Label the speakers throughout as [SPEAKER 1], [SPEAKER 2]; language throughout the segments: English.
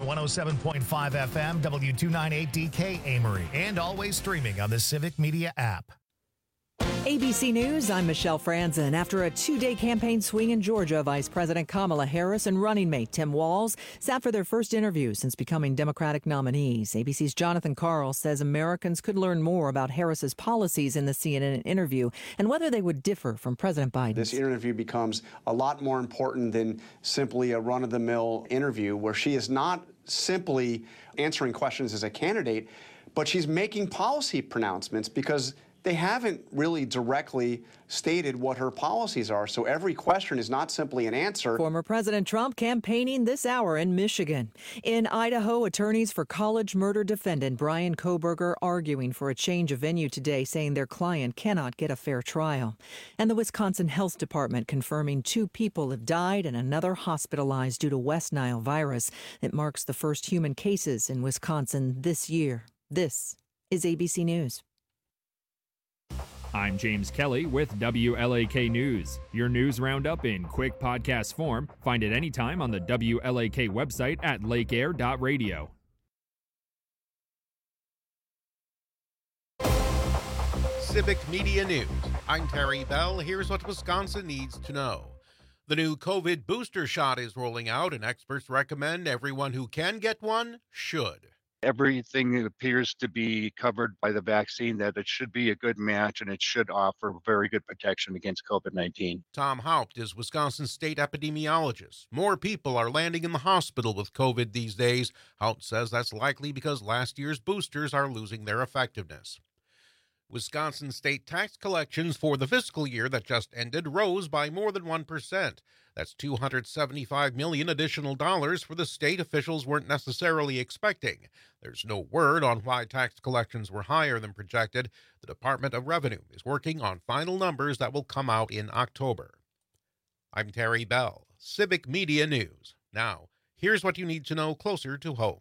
[SPEAKER 1] 107.5 FM, W298DK Amory, and always streaming on the Civic Media app.
[SPEAKER 2] ABC News, I'm Michelle Franzen. After a two-day campaign swing in Georgia, Vice President Kamala Harris and running mate Tim Walz sat for their first interview since becoming Democratic nominees. ABC's Jonathan Karl says Americans could learn more about Harris's policies in the CNN interview and whether they would differ from President Biden.
[SPEAKER 3] This interview becomes a lot more important than simply a run-of-the-mill interview where she is not simply answering questions as a candidate, but she's making policy pronouncements because they haven't really directly stated what her policies are. So every question is not simply an answer.
[SPEAKER 2] Former President Trump campaigning this hour in Michigan. In Idaho, attorneys for college murder defendant Brian Kohberger arguing for a change of venue today, saying their client cannot get a fair trial. And the Wisconsin Health Department confirming 2 people have died and another hospitalized due to West Nile virus. It marks the first human cases in Wisconsin this year. This is ABC News.
[SPEAKER 4] I'm James Kelly with WLAK News. Your news roundup in quick podcast form. Find it anytime on the WLAK website at lakeair.radio.
[SPEAKER 5] Civic Media News. I'm Terry Bell. Here's what Wisconsin needs to know. The new COVID booster shot is rolling out, and experts recommend everyone who can get one should.
[SPEAKER 6] Everything appears to be covered by the vaccine, that it should be a good match and it should offer very good protection against COVID-19.
[SPEAKER 5] Tom Haupt is Wisconsin state epidemiologist. More people are landing in the hospital with COVID these days. Haupt says that's likely because last year's boosters are losing their effectiveness. Wisconsin state tax collections for the fiscal year that just ended rose by more than 1%. That's $275 million additional dollars for the state officials weren't necessarily expecting. There's no word on why tax collections were higher than projected. The Department of Revenue is working on final numbers that will come out in October. I'm Terry Bell, Civic Media News. Now, here's what you need to know closer to home.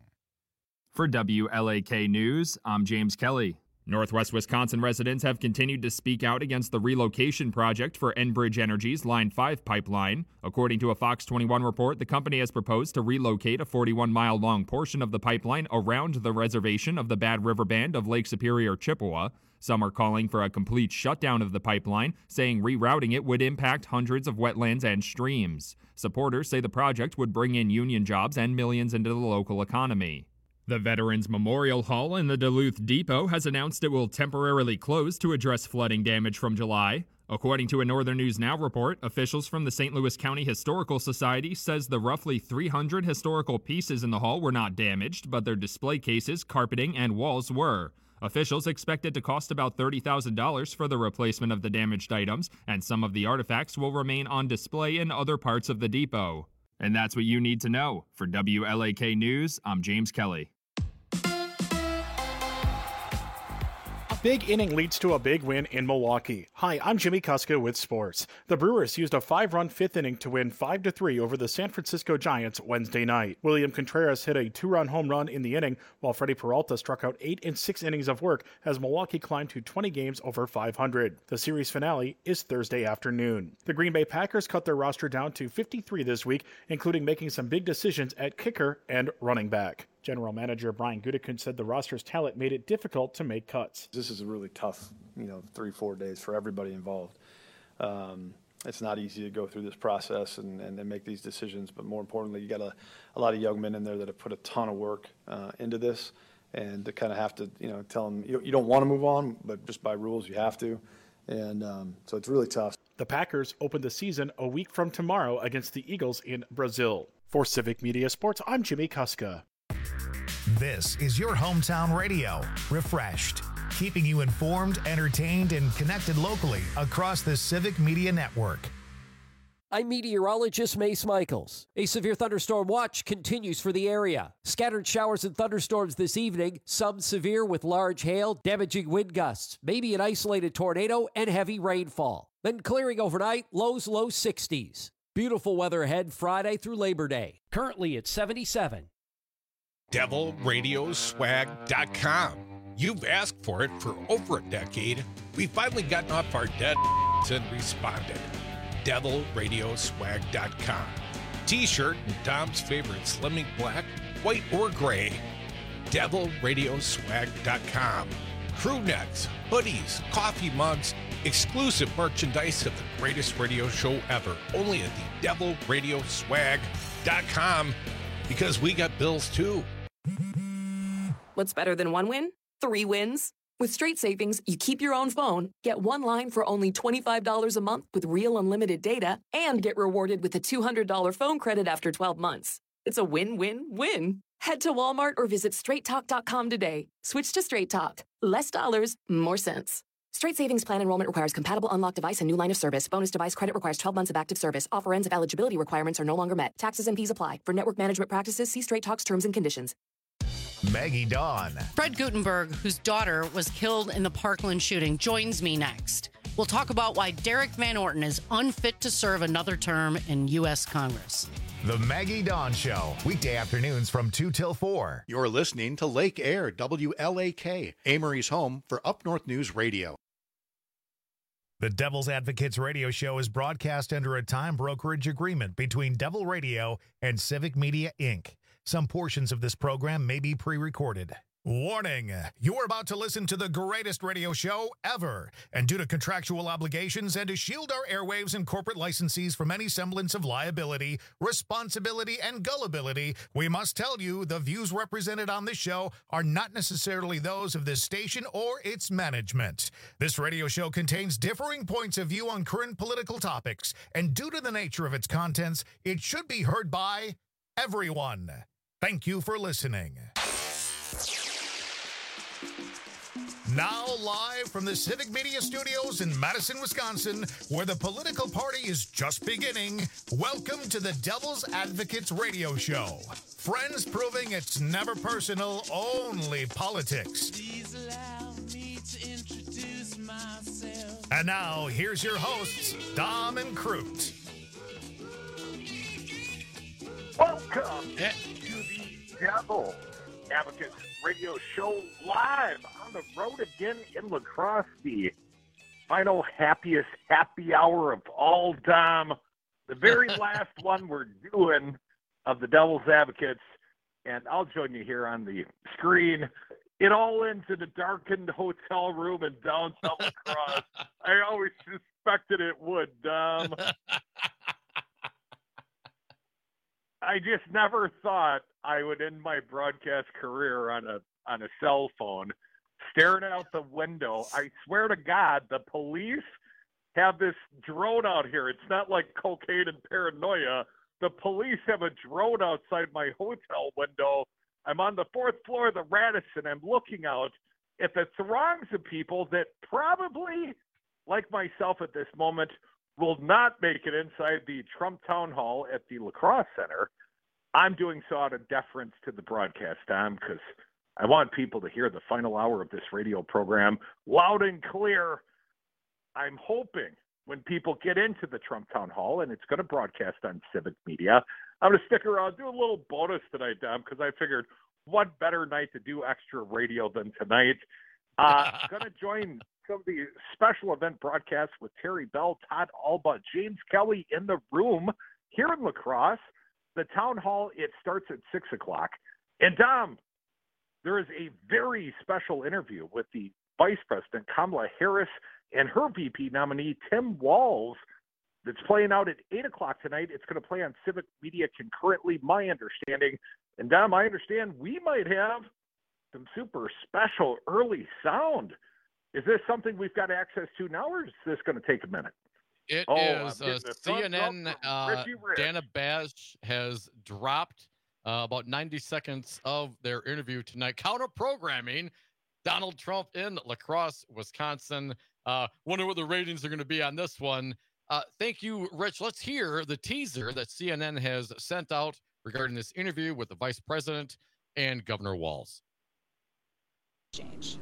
[SPEAKER 4] For WLAK News, I'm James Kelly. Northwest Wisconsin residents have continued to speak out against the relocation project for Enbridge Energy's Line 5 pipeline. According to a Fox 21 report, the company has proposed to relocate a 41-mile-long portion of the pipeline around the reservation of the Bad River Band of Lake Superior, Chippewa. Some are calling for a complete shutdown of the pipeline, saying rerouting it would impact hundreds of wetlands and streams. Supporters say the project would bring in union jobs and millions into the local economy. The Veterans Memorial Hall in the Duluth Depot has announced it will temporarily close to address flooding damage from July. According to a Northern News Now report, officials from the St. Louis County Historical Society says the roughly 300 historical pieces in the hall were not damaged, but their display cases, carpeting, and walls were. Officials expect it to cost about $30,000 for the replacement of the damaged items, and some of the artifacts will remain on display in other parts of the depot. And that's what you need to know. For WLAK News, I'm James Kelly.
[SPEAKER 7] Big inning leads to a big win in Milwaukee. Hi, I'm Jimmy Kuska with sports. The Brewers used a 5-run fifth inning to win 5-3 over the San Francisco Giants Wednesday night. William Contreras hit a 2-run home run in the inning, while Freddie Peralta struck out 8 in 6 innings of work as Milwaukee climbed to 20 games over 500. The series finale is Thursday afternoon. The Green Bay Packers cut their roster down to 53 this week, including making some big decisions at kicker and running back. General Manager Brian Gutekunst said the roster's talent made it difficult to make cuts.
[SPEAKER 8] This is a really tough, 3-4 days for everybody involved. It's not easy to go through this process and make these decisions, but more importantly, you got a lot of young men in there that have put a ton of work into this, and to kind of have to, tell them you don't want to move on, but just by rules you have to, and so it's really tough.
[SPEAKER 7] The Packers open the season a week from tomorrow against the Eagles in Brazil. For Civic Media Sports, I'm Jimmy Kuska.
[SPEAKER 1] This is your hometown radio, refreshed, keeping you informed, entertained, and connected locally across the Civic Media Network.
[SPEAKER 9] I'm meteorologist Mace Michaels. A severe thunderstorm watch continues for the area. Scattered showers and thunderstorms this evening, some severe with large hail, damaging wind gusts, maybe an isolated tornado, and heavy rainfall. Then clearing overnight, low 60s. Beautiful weather ahead Friday through Labor Day. Currently at 77.
[SPEAKER 5] DevilRadioswag.com. You've asked for it for over a decade. We've finally gotten off our dead and responded. DevilRadioswag.com. T-shirt and Tom's favorite Slimming Black white or gray. DevilRadioswag.com. Crew necks, hoodies, coffee mugs, exclusive merchandise of the greatest radio show ever. Only at the DevilRadioswag.com, because we got bills too.
[SPEAKER 10] What's better than one win? 3 wins. With Straight Savings, you keep your own phone, get one line for only $25 a month with real unlimited data, and get rewarded with a $200 phone credit after 12 months. It's a win-win-win. Head to Walmart or visit straighttalk.com today. Switch to Straight Talk. Less dollars, more sense. Straight Savings Plan enrollment requires compatible unlocked device and new line of service. Bonus device credit requires 12 months of active service. Offer ends if eligibility requirements are no longer met. Taxes and fees apply. For network management practices, see Straight Talk's terms and conditions.
[SPEAKER 1] Maggie Dawn.
[SPEAKER 11] Fred Guttenberg, whose daughter was killed in the Parkland shooting, joins me next. We'll talk about why Derek Van Orton is unfit to serve another term in U.S. Congress.
[SPEAKER 1] The Maggie Dawn Show, weekday afternoons from 2 till 4.
[SPEAKER 12] You're listening to Lake Air, WLAK, Amory's home for Up North News Radio.
[SPEAKER 1] The Devil's Advocates radio show is broadcast under a time brokerage agreement between Devil Radio and Civic Media, Inc. Some portions of this program may be pre-recorded. Warning, you are about to listen to the greatest radio show ever. And due to contractual obligations and to shield our airwaves and corporate licensees from any semblance of liability, responsibility, and gullibility, we must tell you the views represented on this show are not necessarily those of this station or its management. This radio show contains differing points of view on current political topics, and due to the nature of its contents, it should be heard by everyone. Thank you for listening. Now live from the Civic Media Studios in Madison, Wisconsin, where the political party is just beginning, welcome to the Devil's Advocates radio show. Friends proving it's never personal, only politics. Please allow me to introduce myself. And now, here's your hosts, Dom and Crute.
[SPEAKER 13] Welcome to the Devil Advocates radio show live on the road again in La Crosse, the final happiest happy hour of all time, the very last one we're doing of the Devil's Advocates, and I'll join you here on the screen. It all ends in a darkened hotel room in downtown La Crosse. I always suspected it would, I just never thought I would end my broadcast career on a cell phone, staring out the window. I swear to God, the police have this drone out here. It's not like cocaine and paranoia. The police have a drone outside my hotel window. I'm on the 4th floor of the Radisson. I'm looking out at the throngs of people that probably, like myself at this moment, will not make it inside the Trump Town Hall at the La Crosse Center. I'm doing so out of deference to the broadcast time because I want people to hear the final hour of this radio program loud and clear. I'm hoping when people get into the Trump Town Hall, and it's going to broadcast on Civic Media, I'm going to stick around, do a little bonus tonight, Dom, because I figured what better night to do extra radio than tonight. Going to join some of the special event broadcasts with Terry Bell, Todd Alba, James Kelly in the room here in La Crosse. The town hall, it starts at 6 o'clock. And Dom, there is a very special interview with the Vice President, Kamala Harris, and her VP nominee, Tim Walz, that's playing out at 8 o'clock tonight. It's going to play on Civic Media concurrently, my understanding. And Dom, I understand we might have some super special early sound. Is this something we've got access to now, or is this going to take a minute?
[SPEAKER 14] It is CNN. Dana Bash has dropped about 90 seconds of their interview tonight. Counter programming Donald Trump in La Crosse, Wisconsin. Wonder what the ratings are going to be on this one. Thank you, Rich. Let's hear the teaser that CNN has sent out regarding this interview with the Vice President and Governor Walz.
[SPEAKER 15] Change.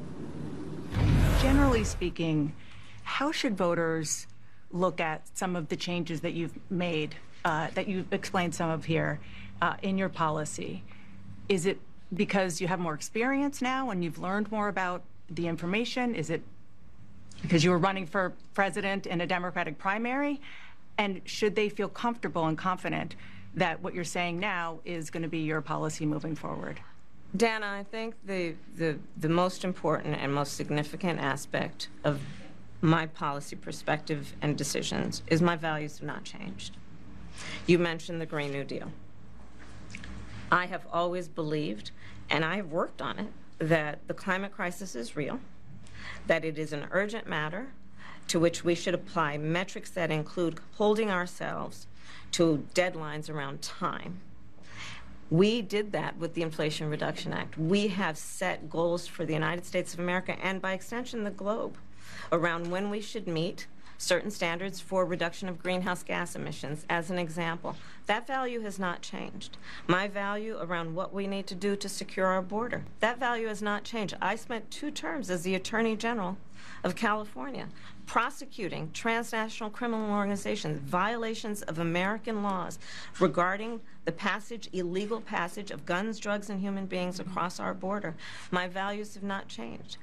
[SPEAKER 15] Generally speaking, how should voters look at some of the changes that you've made, that you've explained some of here in your policy? Is it because you have more experience now and you've learned more about the information? Is it because you were running for president in a Democratic primary? And should they feel comfortable and confident that what you're saying now is going to be your policy moving forward?
[SPEAKER 16] Dana, I think the most important and most significant aspect of my policy perspective and decisions is my values have not changed. You mentioned the Green New Deal. I have always believed, and I have worked on it, that the climate crisis is real, that it is an urgent matter to which we should apply metrics that include holding ourselves to deadlines around time. We did that with the Inflation Reduction Act. We have set goals for the United States of America and by extension the globe around when we should meet certain standards for reduction of greenhouse gas emissions, as an example. That value has not changed. My value around what we need to do to secure our border, that value has not changed. I spent 2 terms as the Attorney General of California prosecuting transnational criminal organizations, violations of American laws regarding the illegal passage of guns, drugs, and human beings across our border. My values have not changed.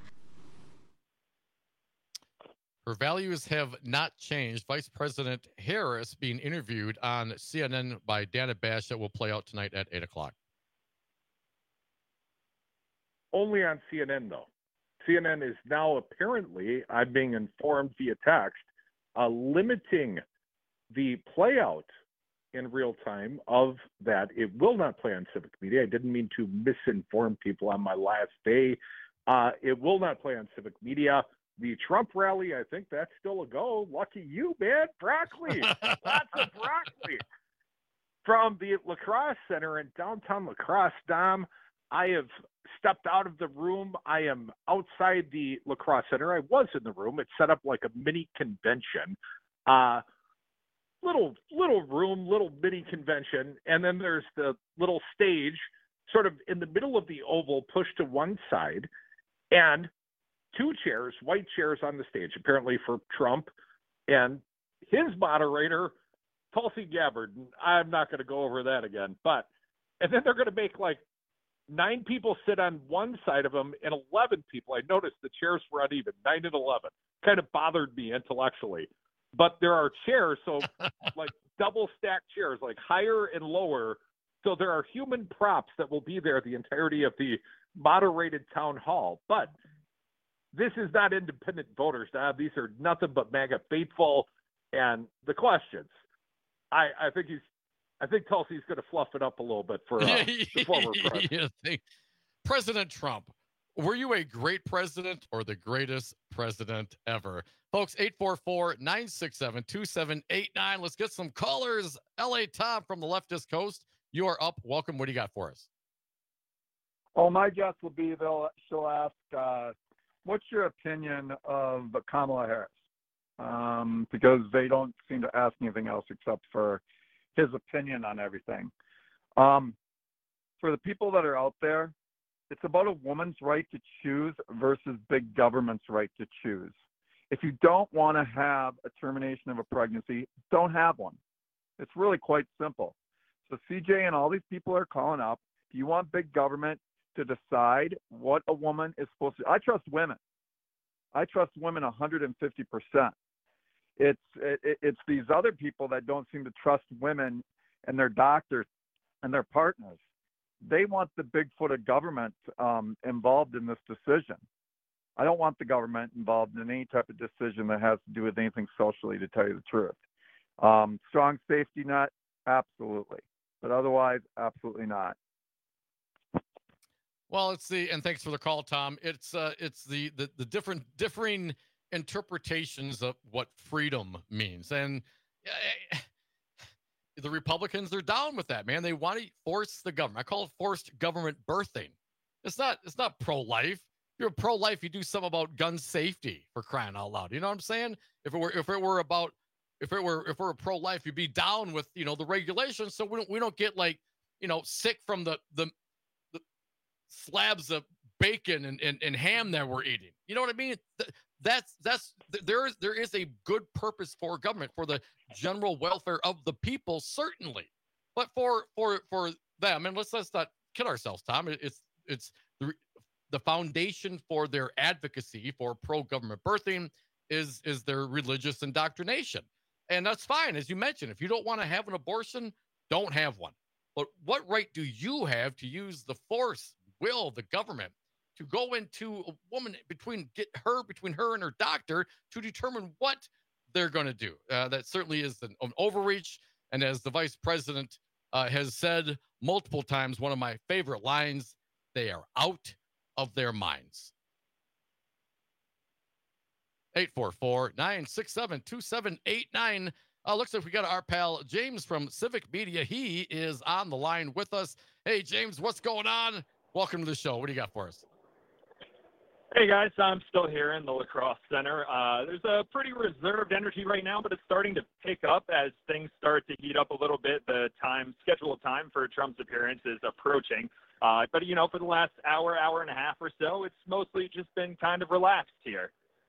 [SPEAKER 14] Her values have not changed. Vice President Harris being interviewed on CNN by Dana Bash that will play out tonight at 8 o'clock.
[SPEAKER 13] Only on CNN, though. CNN is now apparently, I'm being informed via text, limiting the playout in real time of that. It will not play on civic media. I didn't mean to misinform people on my last day. It will not play on civic media. The Trump rally, I think that's still a go. Lucky you, man. Broccoli. Lots of broccoli. From the La Crosse Center in downtown La Crosse, Dom, I have stepped out of the room. I am outside the La Crosse Center. I was in the room. It's set up like a mini convention. Little room, little mini convention. And then there's the little stage sort of in the middle of the oval, pushed to one side. And 2 chairs, white chairs on the stage, apparently for Trump and his moderator, Tulsi Gabbard. I'm not going to go over that again. And then they're going to make like 9 people sit on one side of him and 11 people. I noticed the chairs were uneven, 9 and 11. Kind of bothered me intellectually. But there are chairs, so like double stacked chairs, like higher and lower. So there are human props that will be there the entirety of the moderated town hall. But this is not independent voters, Dad. These are nothing but MAGA faithful. And the questions, I think Tulsi's going to fluff it up a little bit for the former president.
[SPEAKER 14] President Trump, were you a great president or the greatest president ever? Folks, 844-967-2789. Let's get some callers. L.A. Tom from the leftist coast. You are up. Welcome. What do you got for us?
[SPEAKER 17] Oh, my guess will be she'll ask, what's your opinion of Kamala Harris? Because they don't seem to ask anything else except for his opinion on everything. For the people that are out there, it's about a woman's right to choose versus big government's right to choose. If you don't want to have a termination of a pregnancy, don't have one. It's really quite simple. So CJ and all these people are calling up. Do you want big government to decide what a woman is supposed to do? I trust women. I trust women 150%. It's these other people that don't seem to trust women and their doctors and their partners. They want the big-footed government involved in this decision. I don't want the government involved in any type of decision that has to do with anything socially, to tell you the truth. Strong safety net, absolutely. But otherwise, absolutely not.
[SPEAKER 14] Well, and thanks for the call, Tom. It's the differing interpretations of what freedom means. And the Republicans, they're down with that, man. They want to force the government. I call it forced government birthing. It's not pro-life. If you're pro-life, you do something about gun safety, for crying out loud. You know what I'm saying? If it were pro-life, you'd be down with, the regulations, so we don't get sick from the slabs of bacon and ham that we're eating. You know what I mean? There is a good purpose for government, for the general welfare of the people, certainly. But for them, and let's not kid ourselves, Tom. It's the foundation for their advocacy for pro-government birthing is their religious indoctrination. And that's fine. As you mentioned, if you don't want to have an abortion, don't have one. But what right do you have to use the force, will, the government, to go into a woman between her and her doctor to determine what they're going to do? That certainly is an overreach. And as the vice president has said multiple times, one of my favorite lines, they are out of their minds. 844-967-2789. Looks like we got our pal James from Civic Media. He is on the line with us. Hey, James, what's going on? Welcome to the show. What do you got for us?
[SPEAKER 18] Hey, guys. I'm still here in the La Crosse Center. There's a pretty reserved energy right now, but it's starting to pick up as things start to heat up a little bit. The scheduled time for Trump's appearance is approaching. But, for the last hour and a half or so, it's mostly just been kind of relaxed here.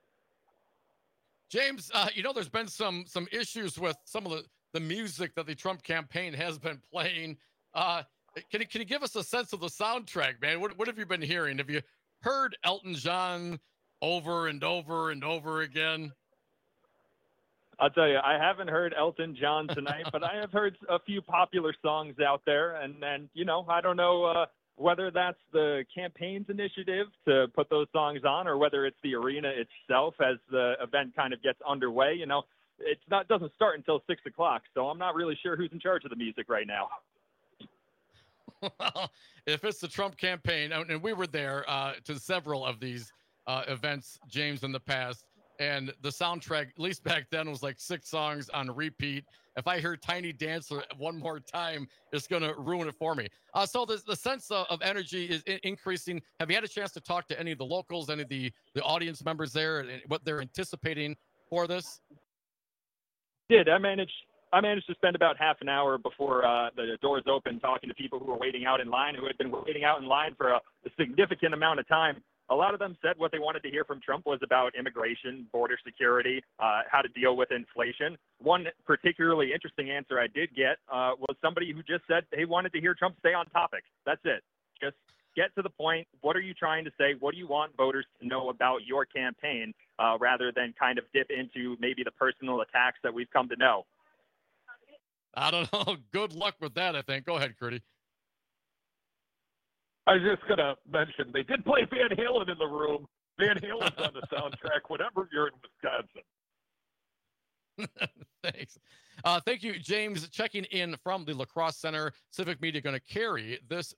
[SPEAKER 14] James, there's been some issues with some of the music that the Trump campaign has been playing. Can you give us a sense of the soundtrack, man? What have you been hearing? Have you heard Elton John over and over and over again?
[SPEAKER 18] I'll tell you, I haven't heard Elton John tonight, but I have heard a few popular songs out there. And I don't know whether that's the campaign's initiative to put those songs on or whether it's the arena itself as the event kind of gets underway. Doesn't start until 6 o'clock, so I'm not really sure who's in charge of the music right now.
[SPEAKER 14] Well, if it's the Trump campaign, and we were there to several of these events, James, in the past, and the soundtrack, at least back then, was like 6 songs on repeat. If I hear Tiny Dancer one more time, it's going to ruin it for me. So the sense of energy is increasing. Have you had a chance to talk to any of the locals, any of the audience members there, and what they're anticipating for this?
[SPEAKER 18] I managed to spend about half an hour before the doors opened talking to people who were waiting out in line, who had been waiting out in line for a significant amount of time. A lot of them said what they wanted to hear from Trump was about immigration, border security, how to deal with inflation. One particularly interesting answer I did get was somebody who just said they wanted to hear Trump stay on topic. That's it. Just get to the point. What are you trying to say? What do you want voters to know about your campaign rather than kind of dip into maybe the personal attacks that we've come to know?
[SPEAKER 14] I don't know. Good luck with that, I think. Go ahead, Curdy.
[SPEAKER 13] I was just going to mention, they did play Van Halen in the room. Van Halen's on the soundtrack whenever you're in Wisconsin.
[SPEAKER 14] Thanks. Thank you, James. Checking in from the La Crosse Center. Civic Media going to carry this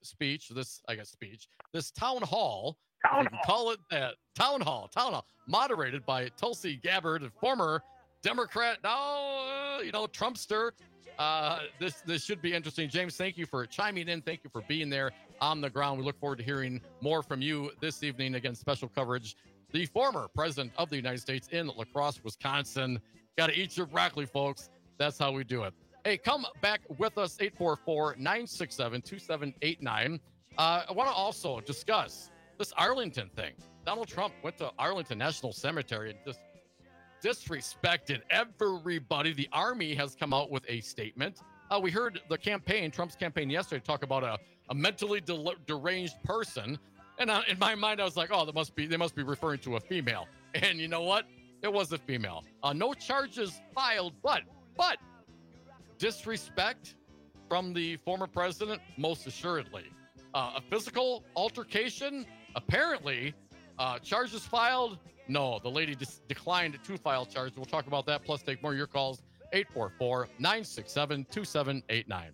[SPEAKER 14] town hall. Call it that. Town hall. Moderated by Tulsi Gabbard, a former Democrat, now, Trumpster. This should be interesting. James, thank you for chiming in. Thank you for being there on the ground. We look forward to hearing more from you this evening. Again, special coverage. The former president of the United States in La Crosse, Wisconsin. Got to eat your broccoli, folks. That's how we do it. Hey, come back with us, 844-967-2789. I want to also discuss this Arlington thing. Donald Trump went to Arlington National Cemetery and just disrespected everybody. The Army has come out with a statement. We heard Trump's campaign yesterday, talk about a mentally deranged person. And in my mind, I was like, they must be referring to a female. And you know what? It was a female. No charges filed, but disrespect from the former president, most assuredly. A physical altercation, apparently, charges filed. No, the lady declined to file charges. We'll talk about that, plus take more of your calls, 844-967-2789.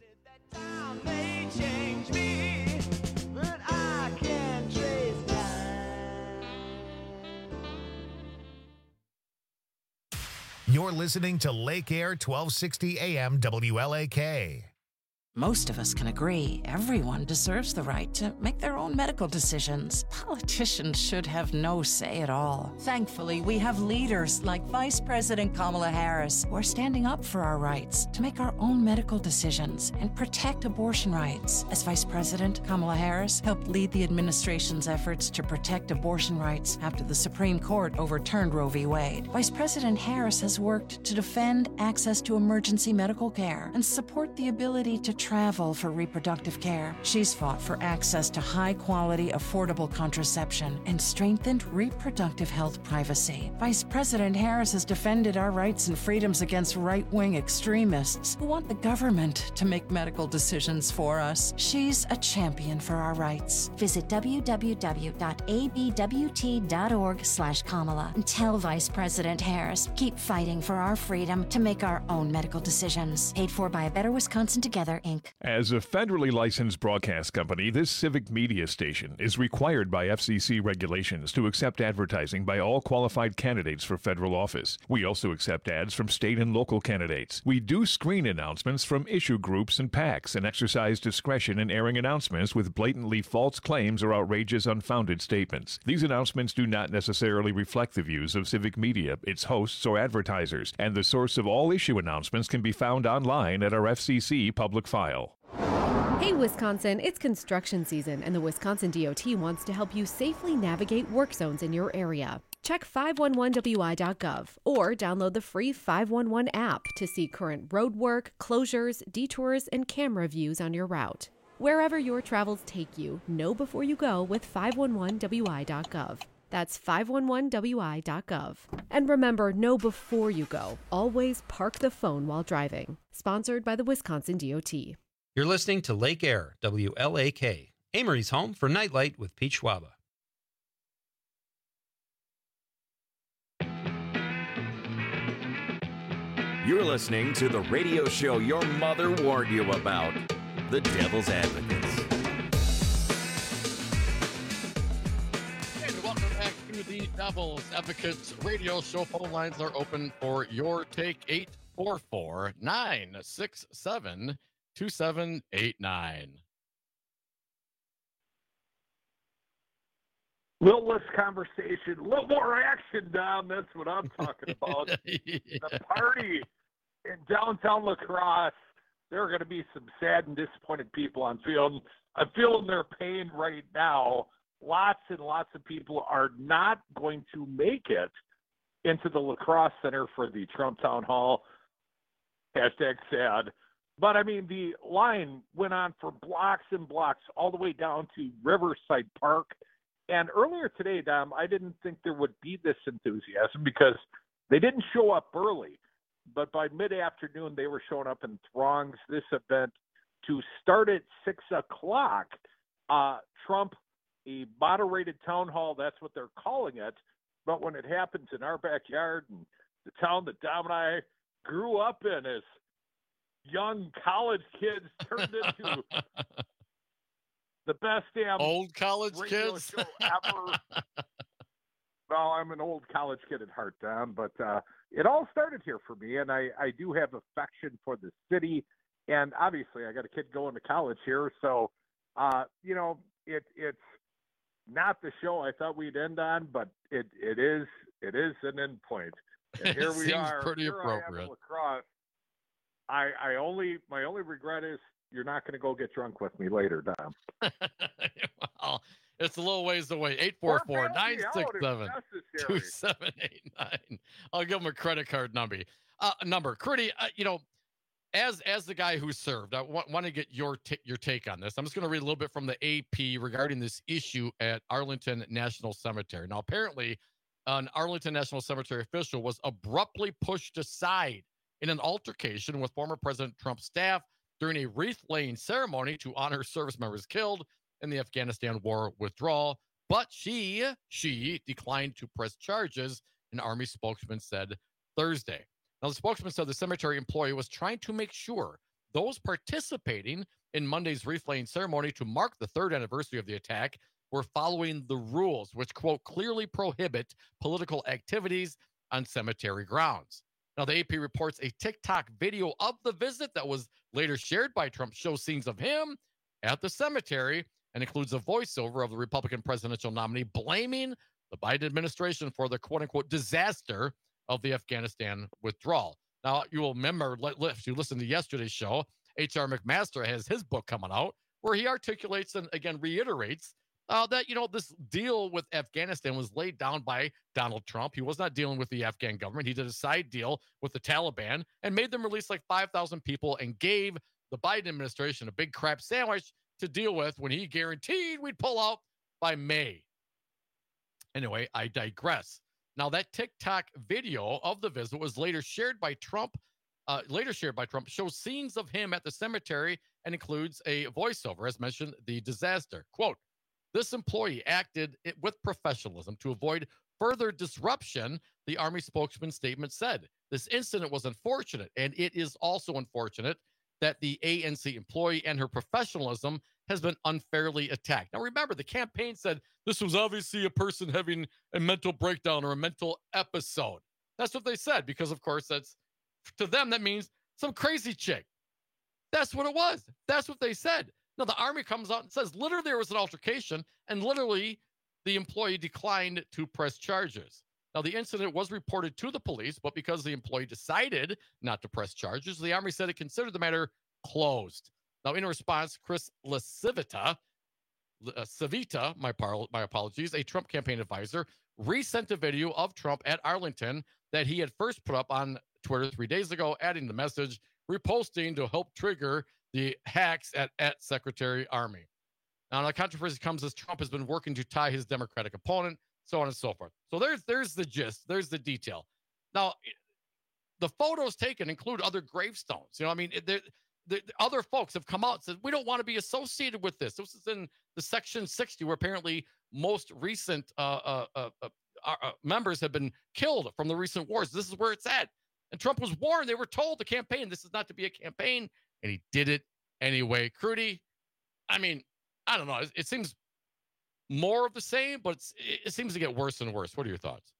[SPEAKER 1] You're listening to Lake Air 1260 AM WLAK.
[SPEAKER 19] Most of us can agree everyone deserves the right to make their own medical decisions. Politicians should have no say at all. Thankfully, we have leaders like Vice President Kamala Harris who are standing up for our rights to make our own medical decisions and protect abortion rights. As Vice President, Kamala Harris helped lead the administration's efforts to protect abortion rights after the Supreme Court overturned Roe v. Wade. Vice President Harris has worked to defend access to emergency medical care and support the ability to travel for reproductive care. She's fought for access to high-quality, affordable contraception and strengthened reproductive health privacy. Vice President Harris has defended our rights and freedoms against right-wing extremists who want the government to make medical decisions for us. She's a champion for our rights.
[SPEAKER 20] Visit www.abwt.org/Kamala and tell Vice President Harris, keep fighting for our freedom to make our own medical decisions. Paid for by A Better Wisconsin Together, Inc.
[SPEAKER 21] As a federally licensed broadcast company, this civic media station is required by FCC regulations to accept advertising by all qualified candidates for federal office. We also accept ads from state and local candidates. We do screen announcements from issue groups and PACs and exercise discretion in airing announcements with blatantly false claims or outrageous, unfounded statements. These announcements do not necessarily reflect the views of civic media, its hosts, or advertisers, and the source of all issue announcements can be found online at our FCC public file.
[SPEAKER 22] Hey Wisconsin, it's construction season and the Wisconsin DOT wants to help you safely navigate work zones in your area. Check 511wi.gov or download the free 511 app to see current road work, closures, detours, and camera views on your route. Wherever your travels take you, know before you go with 511wi.gov. That's 511wi.gov. And remember, know before you go. Always park the phone while driving. Sponsored by the Wisconsin DOT.
[SPEAKER 23] You're listening to Lake Air, WLAK, Amory's home for Nightlight with Pete Schwaba.
[SPEAKER 24] You're listening to the radio show your mother warned you about, The Devil's Advocates.
[SPEAKER 14] The Devil's Advocates radio show. Phone lines are open for your take. 844-967-2789.
[SPEAKER 13] Little less conversation, a little more action, Dom. That's what I'm talking about.
[SPEAKER 14] Yeah.
[SPEAKER 13] The party in downtown La Crosse. There are going to be some sad and disappointed people. I'm feeling their pain right now. Lots and lots of people are not going to make it into the La Crosse Center for the Trump Town Hall. Hashtag sad. But, I mean, the line went on for blocks and blocks all the way down to Riverside Park. And earlier today, Dom, I didn't think there would be this enthusiasm because they didn't show up early. But by mid-afternoon, they were showing up in throngs. This event to start at 6 o'clock. Trump, a moderated town hall, that's what they're calling it. But when it happens in our backyard and the town that Dom and I grew up in as young college kids turned into the best damn
[SPEAKER 14] old college kids
[SPEAKER 13] show ever. Well, I'm an old college kid at heart, Dom, but it all started here for me, and I do have affection for the city, and obviously I got a kid going to college here, so it's not the show I thought we'd end on, but it is an end point. And here we are.
[SPEAKER 14] Pretty
[SPEAKER 13] here
[SPEAKER 14] appropriate.
[SPEAKER 13] I am at La Crosse. My only regret is you're not going to go get drunk with me later, Dom.
[SPEAKER 14] Well, it's a little ways away. 844-967-2789. I'll give them a credit card number. Critty, as the guy who served, I want to get your take on this. I'm just going to read a little bit from the AP regarding this issue at Arlington National Cemetery. Now, apparently, an Arlington National Cemetery official was abruptly pushed aside in an altercation with former President Trump's staff during a wreath-laying ceremony to honor service members killed in the Afghanistan war withdrawal. But she declined to press charges, an Army spokesman said Thursday. Now, the spokesman said the cemetery employee was trying to make sure those participating in Monday's wreath-laying ceremony to mark the third anniversary of the attack were following the rules, which, quote, clearly prohibit political activities on cemetery grounds. Now, the AP reports a TikTok video of the visit that was later shared by Trump shows scenes of him at the cemetery and includes a voiceover of the Republican presidential nominee blaming the Biden administration for the quote-unquote disaster of the Afghanistan withdrawal. Now, you will remember, if you listen to yesterday's show, H.R. McMaster has his book coming out where he articulates and, again, reiterates that, this deal with Afghanistan was laid down by Donald Trump. He was not dealing with the Afghan government. He did a side deal with the Taliban and made them release like 5,000 people and gave the Biden administration a big crap sandwich to deal with when he guaranteed we'd pull out by May. Anyway, I digress. Now, that TikTok video of the visit was later shared by Trump, shows scenes of him at the cemetery and includes a voiceover, as mentioned, the disaster. Quote, this employee acted with professionalism to avoid further disruption, the Army spokesman's statement said. This incident was unfortunate, and it is also unfortunate that the ANC employee and her professionalism has been unfairly attacked. Now, remember, the campaign said this was obviously a person having a mental breakdown or a mental episode. That's what they said, because, of course, that's to them, that means some crazy chick. That's what it was. That's what they said. Now, the Army comes out and says literally there was an altercation, and literally the employee declined to press charges. Now, the incident was reported to the police, but because the employee decided not to press charges, the Army said it considered the matter closed. Now, in response, Chris LaCivita, my apologies, a Trump campaign advisor, resent a video of Trump at Arlington that he had first put up on Twitter 3 days ago, adding the message, reposting to help trigger the hacks at Secretary Army. Now, the controversy comes as Trump has been working to tie his Democratic opponent, so on and so forth. So there's the gist. There's the detail. Now, the photos taken include other gravestones. You know, I mean, the other folks have come out and said, we don't want to be associated with this. This is in the Section 60, where apparently most recent members have been killed from the recent wars. This is where it's at. And Trump was warned. They were told, the campaign, this is not to be a campaign. And he did it anyway. Crudy, I mean, I don't know. It seems more of the same, but it seems to get worse and worse. What are your thoughts?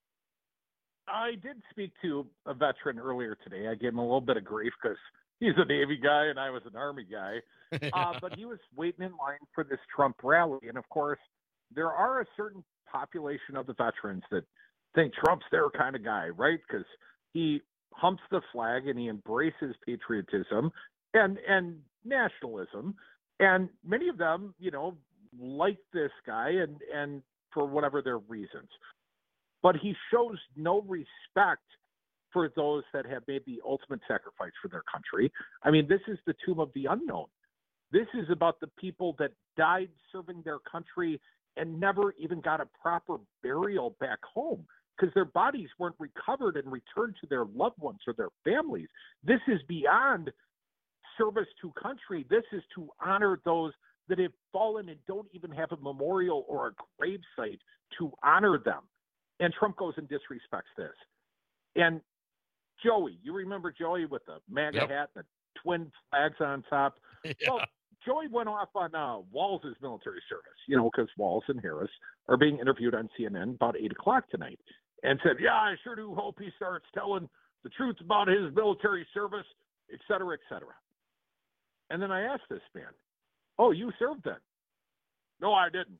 [SPEAKER 13] I did speak to a veteran earlier today. I gave him a little bit of grief because he's a Navy guy and I was an Army guy. But he was waiting in line for this Trump rally. And of course, there are a certain population of the veterans that think Trump's their kind of guy, right? Because he humps the flag and he embraces patriotism and nationalism. And many of them, you know, like this guy and for whatever their reasons. But he shows no respect for those that have made the ultimate sacrifice for their country. I mean, this is the tomb of the unknown. This is about the people that died serving their country and never even got a proper burial back home because their bodies weren't recovered and returned to their loved ones or their families. This is beyond service to country. This is to honor those that have fallen and don't even have a memorial or a grave site to honor them. And Trump goes and disrespects this. And Joey, you remember Joey with the MAGA hat and the twin flags on top? Yeah. Well, Joey went off on Walz' military service, you know, because Walz and Harris are being interviewed on CNN about 8 o'clock tonight and said, yeah, I sure do hope he starts telling the truth about his military service, et cetera, et cetera. And then I asked this man, oh, you served then? No, I didn't.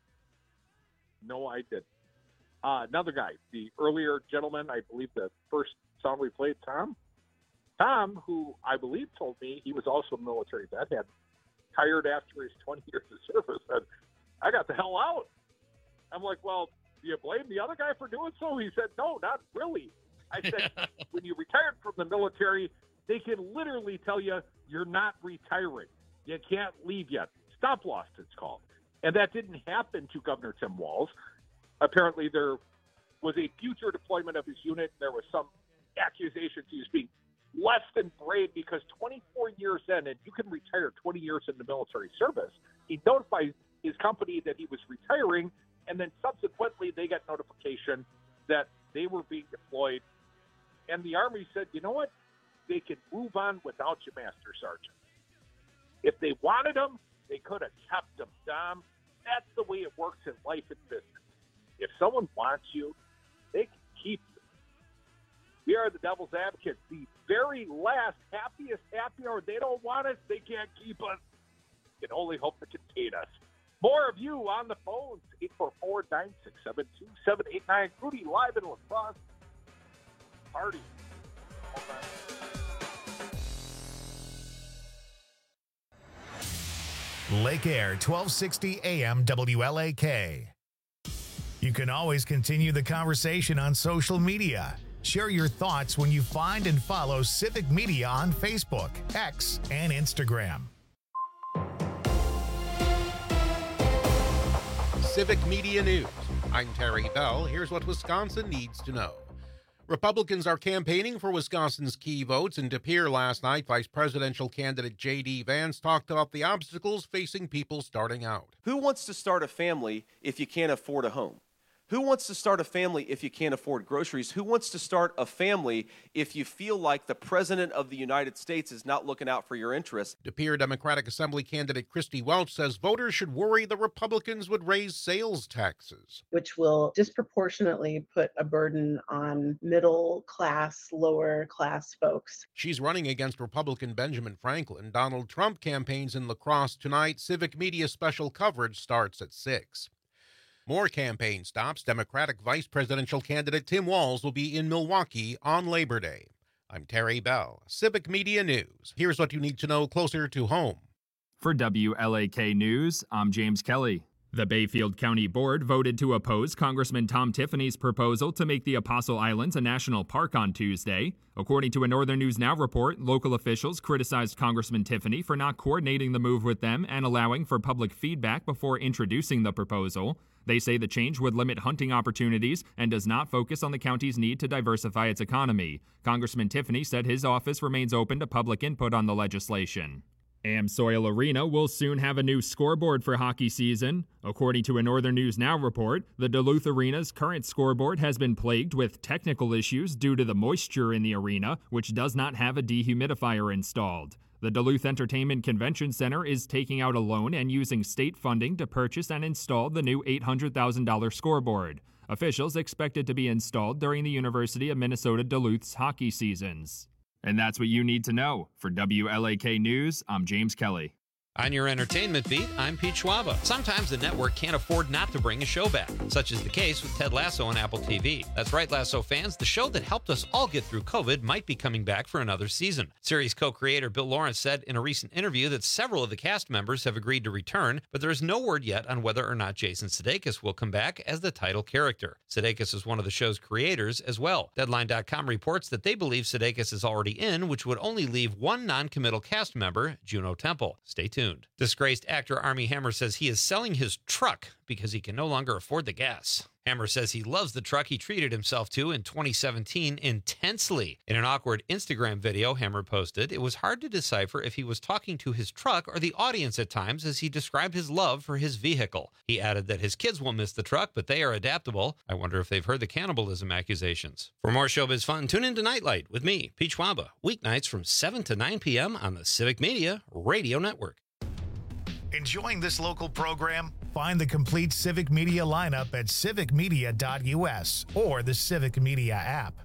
[SPEAKER 13] No, I didn't. Another guy, the earlier gentleman, I believe the first song we played, Tom, who I believe told me he was also a military vet, had retired after his 20 years of service, said, I got the hell out. I'm like, well, do you blame the other guy for doing so? He said, no, not really. I said, when you retired from the military, they can literally tell you you're not retiring. You can't leave yet. Stop loss, it's called. And that didn't happen to Governor Tim Walz. Apparently there was a future deployment of his unit. There was some accusations he was being less than brave because 24 years in, and you can retire 20 years in the military service, he notified his company that he was retiring, and then subsequently they got notification that they were being deployed. And the Army said, you know what? They can move on without you, Master Sergeant. If they wanted him, they could have kept him, Dom. That's the way it works in life and business. If someone wants you, they can keep you. We are the Devil's Advocates. The very last, happiest happy hour. They don't want us. They can't keep us. You can only hope to contain us. More of you on the phones. 844-967-2789. Rudy live in La Crosse. Party.
[SPEAKER 1] Lake Air, 1260 AM WLAK. You can always continue the conversation on social media. Share your thoughts when you find and follow Civic Media on Facebook, X, and Instagram.
[SPEAKER 5] Civic Media News. I'm Terry Bell. Here's what Wisconsin needs to know. Republicans are campaigning for Wisconsin's key votes. In De Pere last night, Vice Presidential candidate J.D. Vance talked about the obstacles facing people starting out.
[SPEAKER 2] Who wants to start a family if you can't afford a home? Who wants to start a family if you can't afford groceries? Who wants to start a family if you feel like the President of the United States is not looking out for your interests?
[SPEAKER 5] De Pere Democratic Assembly candidate Christy Welch says voters should worry the Republicans would raise sales taxes,
[SPEAKER 3] which will disproportionately put a burden on middle class, lower class folks.
[SPEAKER 5] She's running against Republican Benjamin Franklin. Donald Trump campaigns in La Crosse tonight. Civic Media special coverage starts at 6. More campaign stops. Democratic Vice Presidential candidate Tim Walz will be in Milwaukee on Labor Day. I'm Terry Bell, Civic Media News. Here's what you need to know closer to home.
[SPEAKER 4] For WLAK News, I'm James Kelly. The Bayfield County Board voted to oppose Congressman Tom Tiffany's proposal to make the Apostle Islands a national park on Tuesday. According to a Northern News Now report, local officials criticized Congressman Tiffany for not coordinating the move with them and allowing for public feedback before introducing the proposal. They say the change would limit hunting opportunities and does not focus on the county's need to diversify its economy. Congressman Tiffany said his office remains open to public input on the legislation. Amsoil Arena will soon have a new scoreboard for hockey season. According to a Northern News Now report, the Duluth Arena's current scoreboard has been plagued with technical issues due to the moisture in the arena, which does not have a dehumidifier installed. The Duluth Entertainment Convention Center is taking out a loan and using state funding to purchase and install the new $800,000 scoreboard. Officials expect it to be installed during the University of Minnesota Duluth's hockey seasons. And that's what you need to know. For WLAK News, I'm James Kelly.
[SPEAKER 23] On your entertainment beat, I'm Pete Schwaba. Sometimes the network can't afford not to bring a show back, such is the case with Ted Lasso on Apple TV. That's right, Lasso fans, the show that helped us all get through COVID might be coming back for another season. Series co-creator Bill Lawrence said in a recent interview that several of the cast members have agreed to return, but there is no word yet on whether or not Jason Sudeikis will come back as the title character. Sudeikis is one of the show's creators as well. Deadline.com reports that they believe Sudeikis is already in, which would only leave one non-committal cast member, Juno Temple. Stay tuned. Disgraced actor Armie Hammer says he is selling his truck because he can no longer afford the gas. Hammer says he loves the truck he treated himself to in 2017 intensely. In an awkward Instagram video Hammer posted, it was hard to decipher if he was talking to his truck or the audience at times as he described his love for his vehicle. He added that his kids will miss the truck, but they are adaptable. I wonder if they've heard the cannibalism accusations. For more showbiz fun, tune in to Nightlight with me, Pete Schwaba, weeknights from 7 to 9 p.m. on the Civic Media Radio Network.
[SPEAKER 1] Enjoying this local program? Find the complete Civic Media lineup at civicmedia.us or the Civic Media app.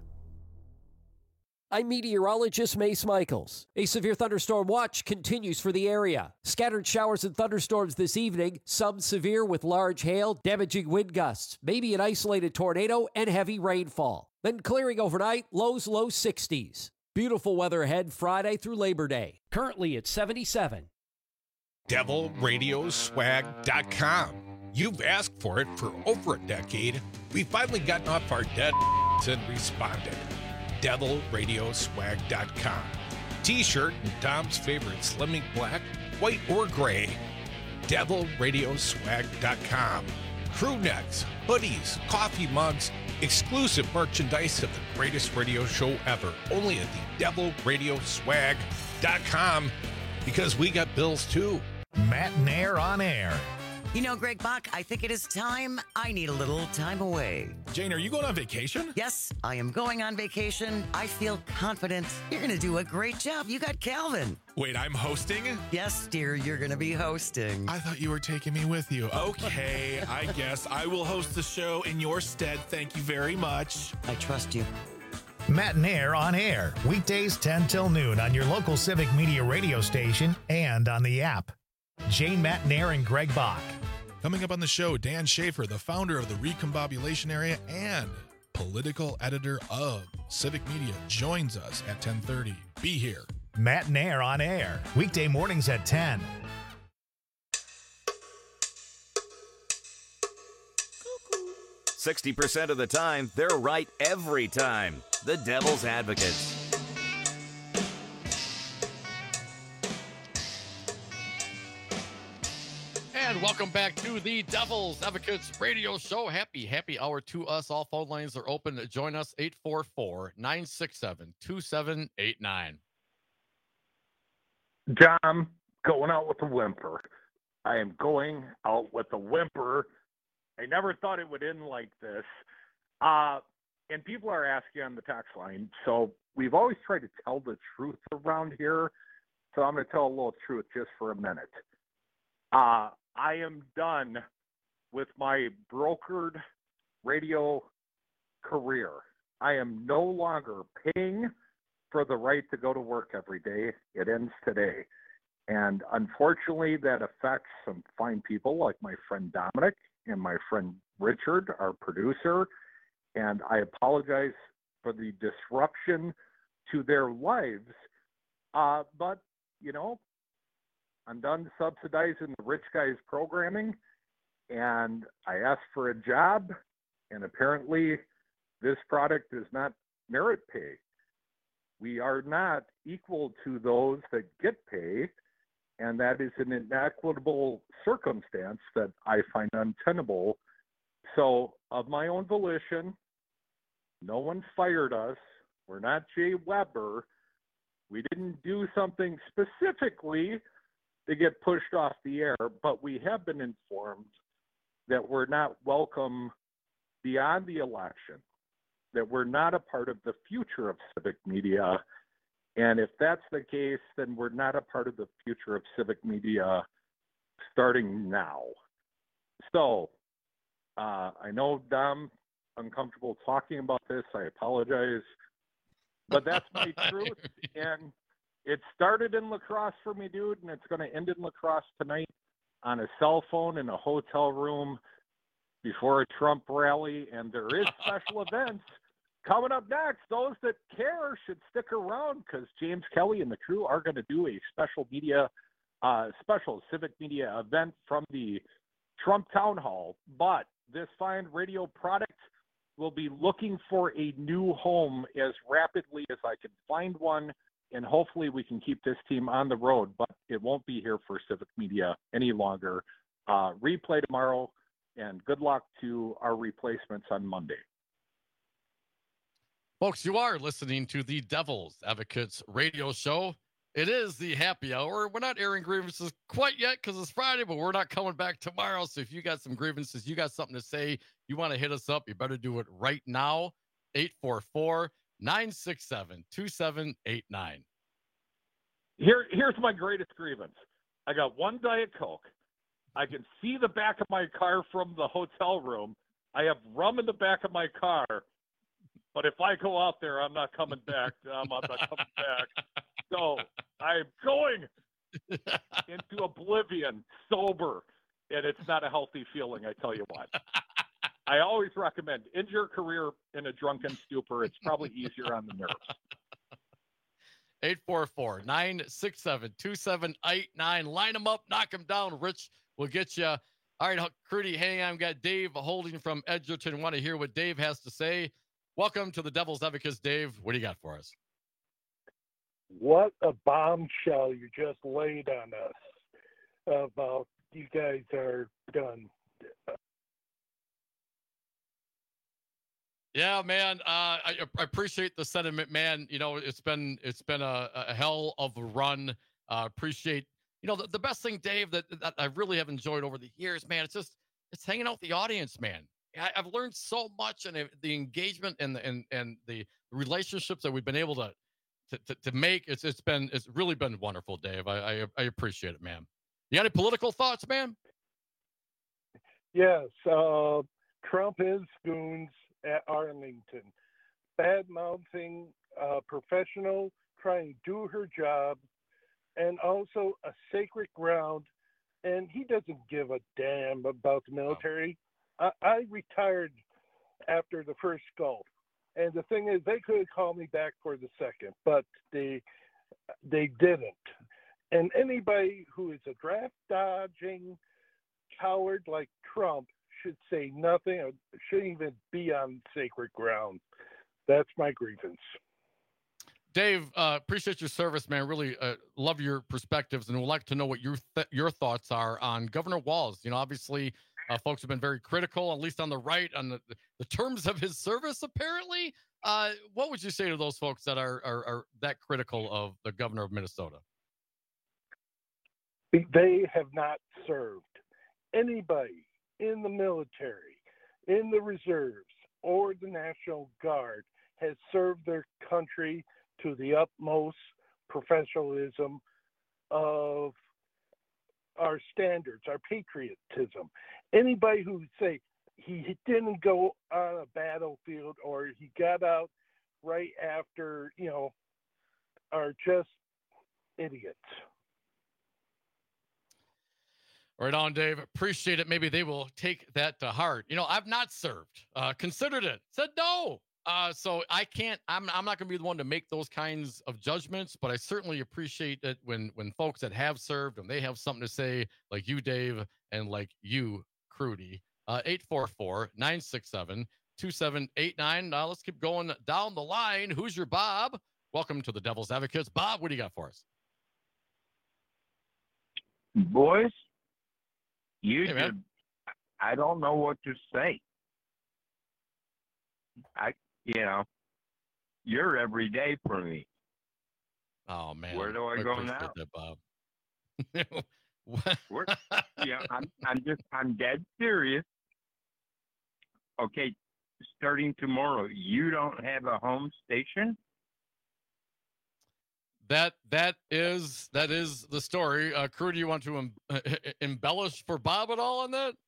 [SPEAKER 9] I'm meteorologist Mace Michaels. A severe thunderstorm watch continues for the area. Scattered showers and thunderstorms this evening, some severe with large hail, damaging wind gusts, maybe an isolated tornado, and heavy rainfall. Then clearing overnight, lows low 60s. Beautiful weather ahead Friday through Labor Day. Currently at 77.
[SPEAKER 6] DevilRadioswag.com. You've asked for it for over a decade. We've finally gotten off our dead and responded. DevilRadioswag.com. T-shirt and Tom's favorite Slimming Black, white or gray. DevilRadioswag.com. Crew necks, hoodies, coffee mugs, exclusive merchandise of the greatest radio show ever. Only at the DevilRadioswag.com. Because we got bills too.
[SPEAKER 1] Matt Nair on air.
[SPEAKER 25] You know, Greg Bach, I think it is time. I need a little time away.
[SPEAKER 6] Jane, are you going on vacation?
[SPEAKER 25] Yes, I am going on vacation. I feel confident. You're going to do a great job. You got Calvin.
[SPEAKER 6] Wait, I'm hosting?
[SPEAKER 25] Yes, dear, you're going to be hosting.
[SPEAKER 6] I thought you were taking me with you. Okay, I guess I will host the show in your stead. Thank you very much.
[SPEAKER 25] I trust you.
[SPEAKER 1] Matt Nair on air, weekdays 10 till noon on your local Civic Media radio station and on the app. Jane, Matt Nair, and Greg Bach.
[SPEAKER 6] Coming up on the show, Dan Schaefer, the founder of the Recombobulation Area and political editor of Civic Media, joins us at 10:30. Be here.
[SPEAKER 1] Matt Nair on air, weekday mornings at 10.
[SPEAKER 24] 60% of the time, they're right every time. The Devil's Advocates.
[SPEAKER 14] And welcome back to the Devil's Advocates radio show. Happy hour to us. All phone lines are open. Join us, 844-967-2789.
[SPEAKER 13] John, going out with a whimper. I am going out with a whimper. I never thought it would end like this. And people are asking on the text line. So we've always tried to tell the truth around here. So I'm going to tell a little truth just for a minute. I am done with my brokered radio career. I am no longer paying for the right to go to work every day. It ends today. And unfortunately, that affects some fine people like my friend Dominic and my friend Richard, our producer. And I apologize for the disruption to their lives. But, you know, I'm done subsidizing the rich guys programming, and I asked for a job, and apparently this product is not merit pay. We are not equal to those that get pay, and that is an inequitable circumstance that I find untenable. So, of my own volition, no one fired us. We're not Jay Weber. We didn't do something specifically to get pushed off the air, but we have been informed that we're not welcome beyond the election, that we're not a part of the future of civic media. And if that's the case, then we're not a part of the future of civic media starting now. So I know, Dom, uncomfortable talking about this. I apologize. But that's my truth. And it started in La Crosse for me, dude, and it's going to end in La Crosse tonight on a cell phone in a hotel room before a Trump rally. And there is special events coming up next. Those that care should stick around because James Kelly and the crew are going to do a special civic media event from the Trump Town Hall. But this fine radio product will be looking for a new home as rapidly as I can find one. And hopefully we can keep this team on the road, but it won't be here for civic media any longer. Replay tomorrow, and good luck to our replacements on Monday.
[SPEAKER 14] Folks, you are listening to the Devil's Advocates radio show. It is the happy hour. We're not airing grievances quite yet because it's Friday, but we're not coming back tomorrow. So if you got some grievances, you got something to say, you want to hit us up, you better do it right now. 844-967-2789.
[SPEAKER 13] Here's my greatest grievance. I got one Diet Coke. I can see the back of my car from the hotel room. I have rum in the back of my car. But if I go out there, I'm not coming back. I'm not coming back. So I'm going into oblivion sober. And it's not a healthy feeling, I tell you what. I always recommend end your career in a drunken stupor. It's probably easier on the nerves.
[SPEAKER 14] 844-967-2789. Line them up, knock them down. Rich will get you. All right, Crudy, hang on. We've got Dave holding from Edgerton. Want to hear what Dave has to say. Welcome to the Devil's Advocates, Dave. What do you got for us?
[SPEAKER 7] What a bombshell you just laid on us about you guys are done.
[SPEAKER 14] Yeah, man. I appreciate the sentiment, man. You know, it's been a hell of a run. Appreciate, you know, the best thing, Dave, that I really have enjoyed over the years, man. It's hanging out with the audience, man. I've learned so much, and the engagement and the relationships that we've been able to make. It's really been wonderful, Dave. I appreciate it, man. You got any political thoughts, man?
[SPEAKER 7] Yes. Trump is goons at Arlington, bad-mouthing professional, trying to do her job, and also a sacred ground, and he doesn't give a damn about the military. I retired after the first Gulf, and the thing is, they could have called me back for the second, but they didn't. And anybody who is a draft-dodging coward like Trump should say nothing. It shouldn't even be on sacred ground. That's my grievance.
[SPEAKER 14] Dave, appreciate your service, man. Really love your perspectives, and would like to know what your thoughts are on Governor Walz. You know, obviously, folks have been very critical, at least on the right, on the terms of his service, apparently. What would you say to those folks that are that critical of the governor of Minnesota?
[SPEAKER 7] They have not served. Anybody in the military, in the reserves, or the National Guard has served their country to the utmost professionalism of our standards, our patriotism. Anybody who say he didn't go on a battlefield or he got out right after, are just idiots.
[SPEAKER 14] Right on, Dave. Appreciate it. Maybe they will take that to heart. I've not served, considered it, said no. So I can't, I'm not going to be the one to make those kinds of judgments, but I certainly appreciate it when folks that have served and they have something to say, like you, Dave, and like you, Crudy. 844-967-2789. Now let's keep going down the line. Who's your Bob? Welcome to the Devil's Advocates. Bob, what do you got for us?
[SPEAKER 8] Boys,
[SPEAKER 14] hey,
[SPEAKER 8] I don't know what to say. You're every day for me.
[SPEAKER 14] Oh man,
[SPEAKER 8] where do I go now?
[SPEAKER 14] That, Bob.
[SPEAKER 8] I'm dead serious. Okay, starting tomorrow, you don't have a home station?
[SPEAKER 14] That is the story. Crew, do you want to embellish for Bob at all on that?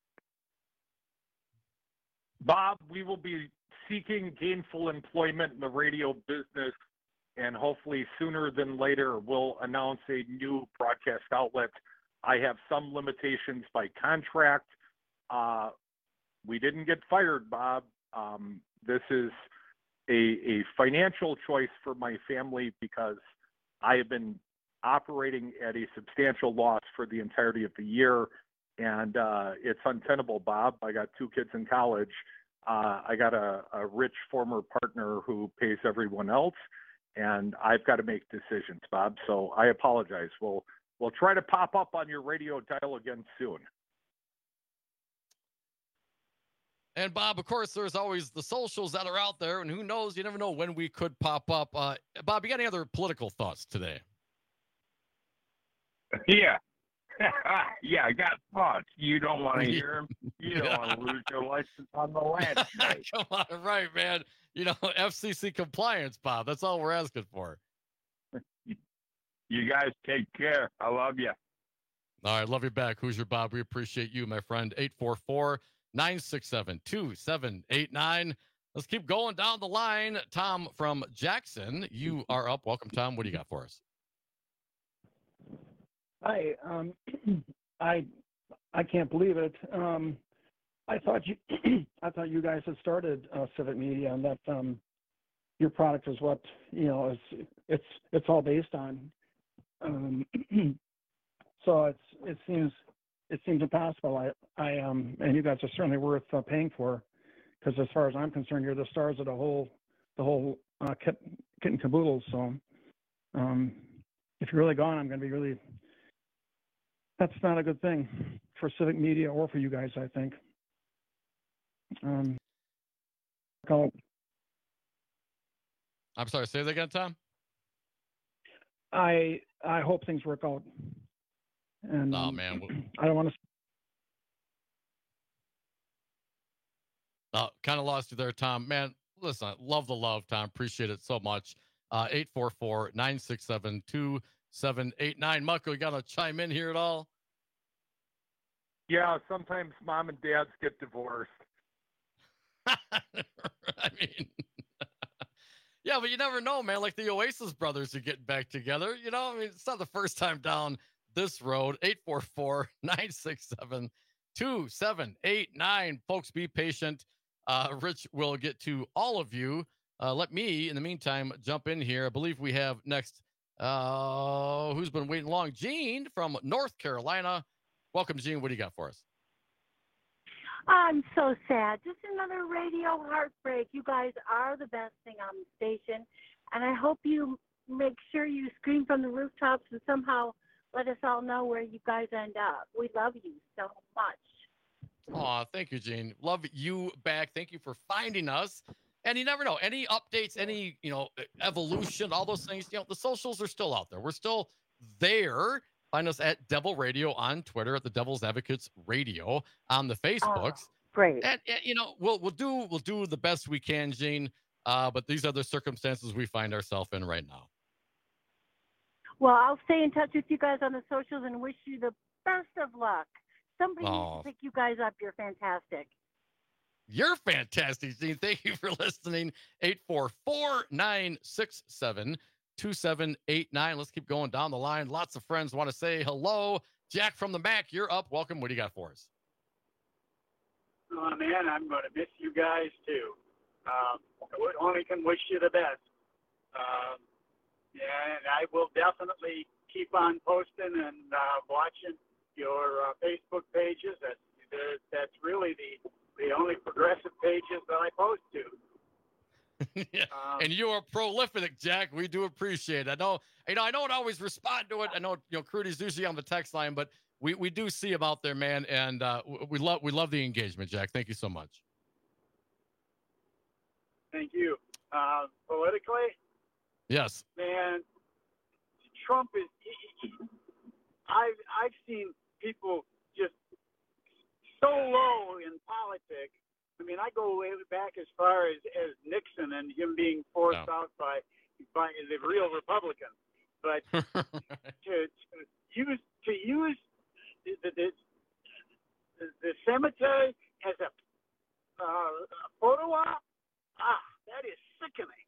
[SPEAKER 13] Bob, we will be seeking gainful employment in the radio business, and hopefully sooner than later we'll announce a new broadcast outlet. I have some limitations by contract. We didn't get fired, Bob. This is a financial choice for my family because I have been operating at a substantial loss for the entirety of the year, and it's untenable, Bob. I got 2 kids in college. I got a rich former partner who pays everyone else, and I've got to make decisions, Bob. So I apologize. We'll try to pop up on your radio dial again soon.
[SPEAKER 14] And Bob, of course, there's always the socials that are out there, and who knows? You never know when we could pop up. Bob, you got any other political thoughts today?
[SPEAKER 8] Yeah. Yeah, I got thoughts. You don't want to hear them. You don't want to lose your license on the land.
[SPEAKER 14] Come on, right, man. FCC compliance, Bob. That's all we're asking for.
[SPEAKER 8] You guys take care. I love you.
[SPEAKER 14] All right, love you back. Who's your Bob? We appreciate you, my friend. 844-967-2789. Let's keep going down the line. Tom from Jackson, you are up. Welcome, Tom. What do you got for us?
[SPEAKER 10] Hi. I can't believe it. I thought you guys had started Civic Media, and that your product is what it's all based on. So it seems impossible. And you guys are certainly worth paying for, because as far as I'm concerned, you're the stars of the whole kit and caboodle. So if you're really gone, I'm going to be really. That's not a good thing for Civic Media or for you guys, I think.
[SPEAKER 14] I'm sorry, say that again, Tom.
[SPEAKER 10] I hope things work out. And
[SPEAKER 14] oh man,
[SPEAKER 10] I don't want to.
[SPEAKER 14] Kind of lost you there, Tom. Man, listen, I love the love, Tom. Appreciate it so much. 844-967-2789. Mucko, you got to chime in here at all?
[SPEAKER 13] Yeah, sometimes mom and dads get divorced.
[SPEAKER 14] I mean, yeah, but you never know, man. Like the Oasis brothers are getting back together. It's not the first time down this road. 844-967-2789. Folks, be patient. Rich will get to all of you. Let me, in the meantime, jump in here. I believe we have next, who's been waiting long? Gene from North Carolina. Welcome, Gene. What do you got for us?
[SPEAKER 11] I'm so sad. Just another radio heartbreak. You guys are the best thing on the station, and I hope you make sure you scream from the rooftops and somehow let us all know where you guys end up. We love you so much.
[SPEAKER 14] Aw, thank you, Gene. Love you back. Thank you for finding us. And you never know, any updates, any, evolution, all those things, the socials are still out there. We're still there. Find us at Devil Radio on Twitter, at the Devil's Advocates Radio on the Facebooks.
[SPEAKER 11] Oh, great.
[SPEAKER 14] And we'll do the best we can, Gene. But these are the circumstances we find ourselves in right now.
[SPEAKER 11] Well, I'll stay in touch with you guys on the socials and wish you the best of luck. Somebody needs to pick you guys up. You're fantastic.
[SPEAKER 14] You're fantastic, Gene. Thank you for listening. 844-967-2789. Let's keep going down the line. Lots of friends want to say hello. Jack from the Mac, you're up. Welcome. What do you got for us?
[SPEAKER 12] Oh, man, I'm going to miss you guys, too. I only can wish you the best. Yeah, and I will definitely keep on posting and watching your Facebook pages. That's really the only progressive pages that I post to.
[SPEAKER 14] Yeah. And you are prolific, Jack. We do appreciate it. I don't always respond to it. I know, Crudy's usually on the text line, but we do see him out there, man. And we love the engagement, Jack. Thank you so much.
[SPEAKER 12] Thank you. Politically,
[SPEAKER 14] yes,
[SPEAKER 12] man, Trump is. I've seen people just so low in politics. I mean, I go way back as far as Nixon and him being forced out by the real Republicans. But to use the cemetery as a photo op, that is sickening.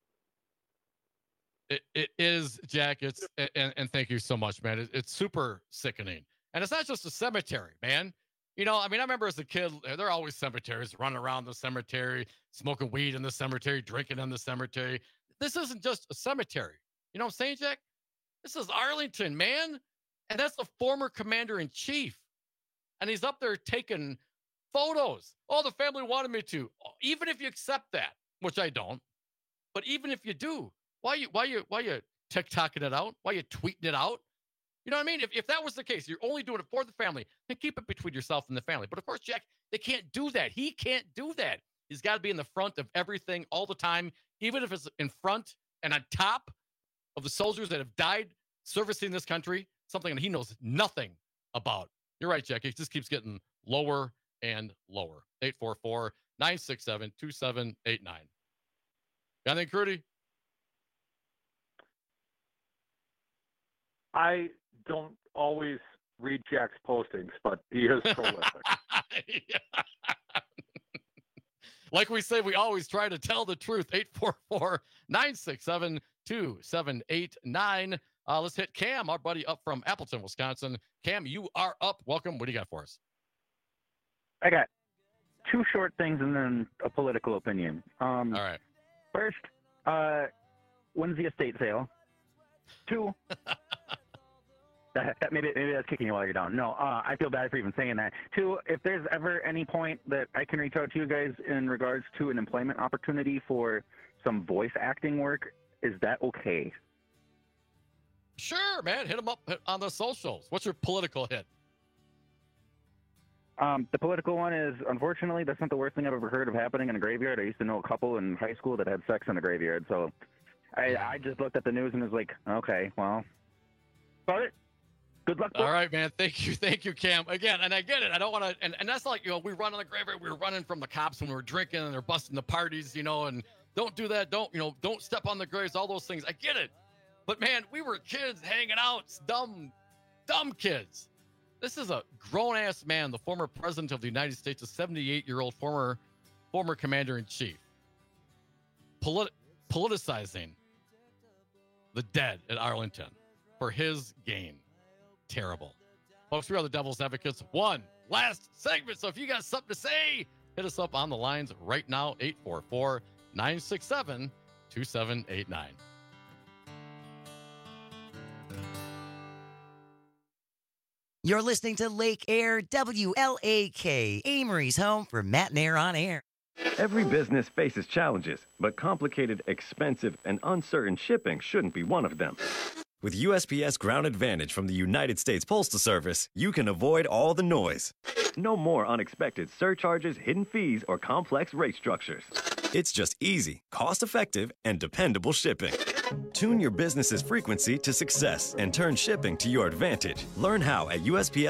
[SPEAKER 14] It is, Jack. It's and thank you so much, man. It's super sickening, and it's not just a cemetery, man. I remember as a kid, there are always cemeteries, running around the cemetery, smoking weed in the cemetery, drinking in the cemetery. This isn't just a cemetery. You know what I'm saying, Jack? This is Arlington, man. And that's the former commander-in-chief. And he's up there taking photos. Oh, the family wanted me to. Even if you accept that, which I don't, but even if you do, why you TikToking it out? Why you tweeting it out? You know what I mean? If that was the case, you're only doing it for the family, then keep it between yourself and the family. But of course, Jack, they can't do that. He can't do that. He's got to be in the front of everything all the time, even if it's in front and on top of the soldiers that have died servicing this country, something that he knows nothing about. You're right, Jack. It just keeps getting lower and lower. 844-967-2789. Got anything, Crudy?
[SPEAKER 13] I don't always read Jack's postings, but he is prolific.
[SPEAKER 14] Like we say, we always try to tell the truth. 844-967-2789. Let's hit Cam, our buddy up from Appleton, Wisconsin. Cam, you are up. Welcome. What do you got for us?
[SPEAKER 15] I got two short things and then a political opinion.
[SPEAKER 14] All right.
[SPEAKER 15] First, when's the estate sale? Two, maybe that's kicking you while you're down. No, I feel bad for even saying that. Two, if there's ever any point that I can reach out to you guys in regards to an employment opportunity for some voice acting work, is that okay?
[SPEAKER 14] Sure, man. Hit them up on the socials. What's your political hit?
[SPEAKER 15] The political one is, unfortunately, that's not the worst thing I've ever heard of happening in a graveyard. I used to know a couple in high school that had sex in a graveyard, so I just looked at the news and was like, okay, well, about it. Good luck.
[SPEAKER 14] All right, man. Thank you, Cam. Again, and I get it. I don't want to, and that's like, we run on the graveyard. We were running from the cops when we were drinking, and they're busting the parties, and don't do that. Don't step on the graves, all those things. I get it. But man, we were kids hanging out, dumb kids. This is a grown-ass man, the former president of the United States, a 78-year-old former commander-in-chief, politicizing the dead at Arlington for his gain. Terrible. Folks, we are the Devil's Advocates. One last segment. So if you got something to say, hit us up on the lines right now, 844-967-2789.
[SPEAKER 25] You're listening to Lake Air WLAK, Amory's home for Matt and Air on Air.
[SPEAKER 16] Every business faces challenges, but complicated, expensive, and uncertain shipping shouldn't be one of them.
[SPEAKER 17] With USPS Ground Advantage from the United States Postal Service, you can avoid all the noise.
[SPEAKER 16] No more unexpected surcharges, hidden fees, or complex rate structures.
[SPEAKER 17] It's just easy, cost-effective, and dependable shipping. Tune your business's frequency to success and turn shipping to your advantage. Learn how at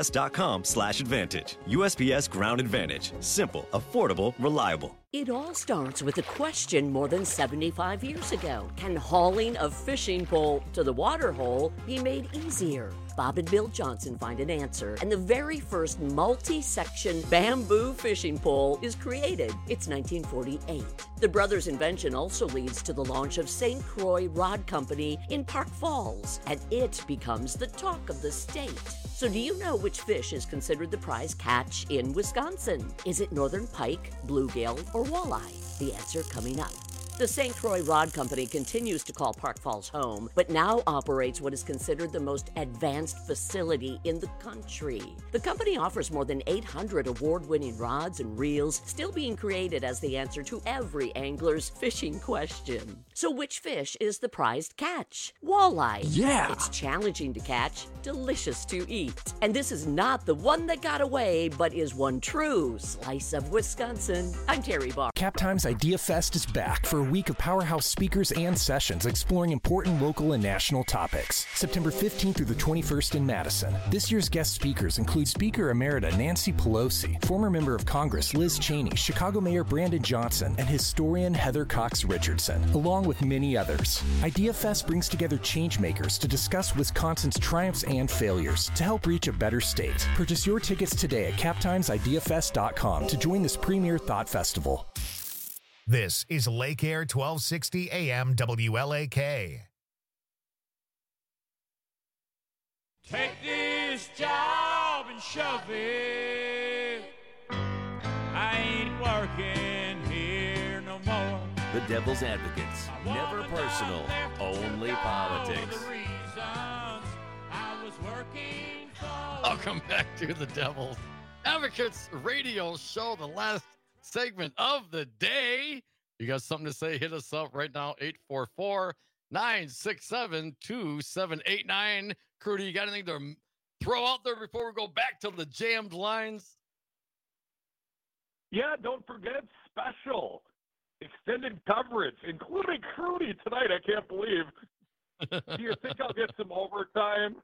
[SPEAKER 17] USPS.com/advantage. USPS Ground Advantage. Simple, affordable, reliable.
[SPEAKER 18] It all starts with a question more than 75 years ago. Can hauling a fishing pole to the water hole be made easier? Bob and Bill Johnson find an answer, and the very first multi-section bamboo fishing pole is created. It's 1948. The brothers' invention also leads to the launch of St. Croix Rod Company in Park Falls, and it becomes the talk of the state. So do you know which fish is considered the prize catch in Wisconsin? Is it northern pike, bluegill, or walleye? The answer coming up. The St. Croix Rod Company continues to call Park Falls home, but now operates what is considered the most advanced facility in the country. The company offers more than 800 award-winning rods and reels, still being created as the answer to every angler's fishing question. So which fish is the prized catch? Walleye.
[SPEAKER 19] Yeah!
[SPEAKER 18] It's challenging to catch, delicious to eat. And this is not the one that got away, but is one true slice of Wisconsin. I'm Terry Barr.
[SPEAKER 19] Captime's Idea Fest is back for a week of powerhouse speakers and sessions exploring important local and national topics. September 15th through the 21st in Madison. This year's guest speakers include Speaker Emerita Nancy Pelosi, former member of Congress Liz Cheney, Chicago Mayor Brandon Johnson, and historian Heather Cox Richardson, along with many others. Idea Fest brings together changemakers to discuss Wisconsin's triumphs and failures to help reach a better state. Purchase your tickets today at captimesideafest.com to join this premier thought festival.
[SPEAKER 1] This is Lake Air 1260 AM WLAK.
[SPEAKER 20] Take this job and shove it. I ain't working here no more.
[SPEAKER 24] The Devil's Advocates. Never personal, only politics.
[SPEAKER 14] Welcome back to the Devil's Advocates radio show, the last segment of the day. You got something to say, hit us up right now, 844-967-2789. Crew, do you got anything to throw out there before we go back to the jammed lines?
[SPEAKER 13] Yeah, don't forget special extended coverage, including Crudy tonight. I can't believe. Do you think I'll get some overtime?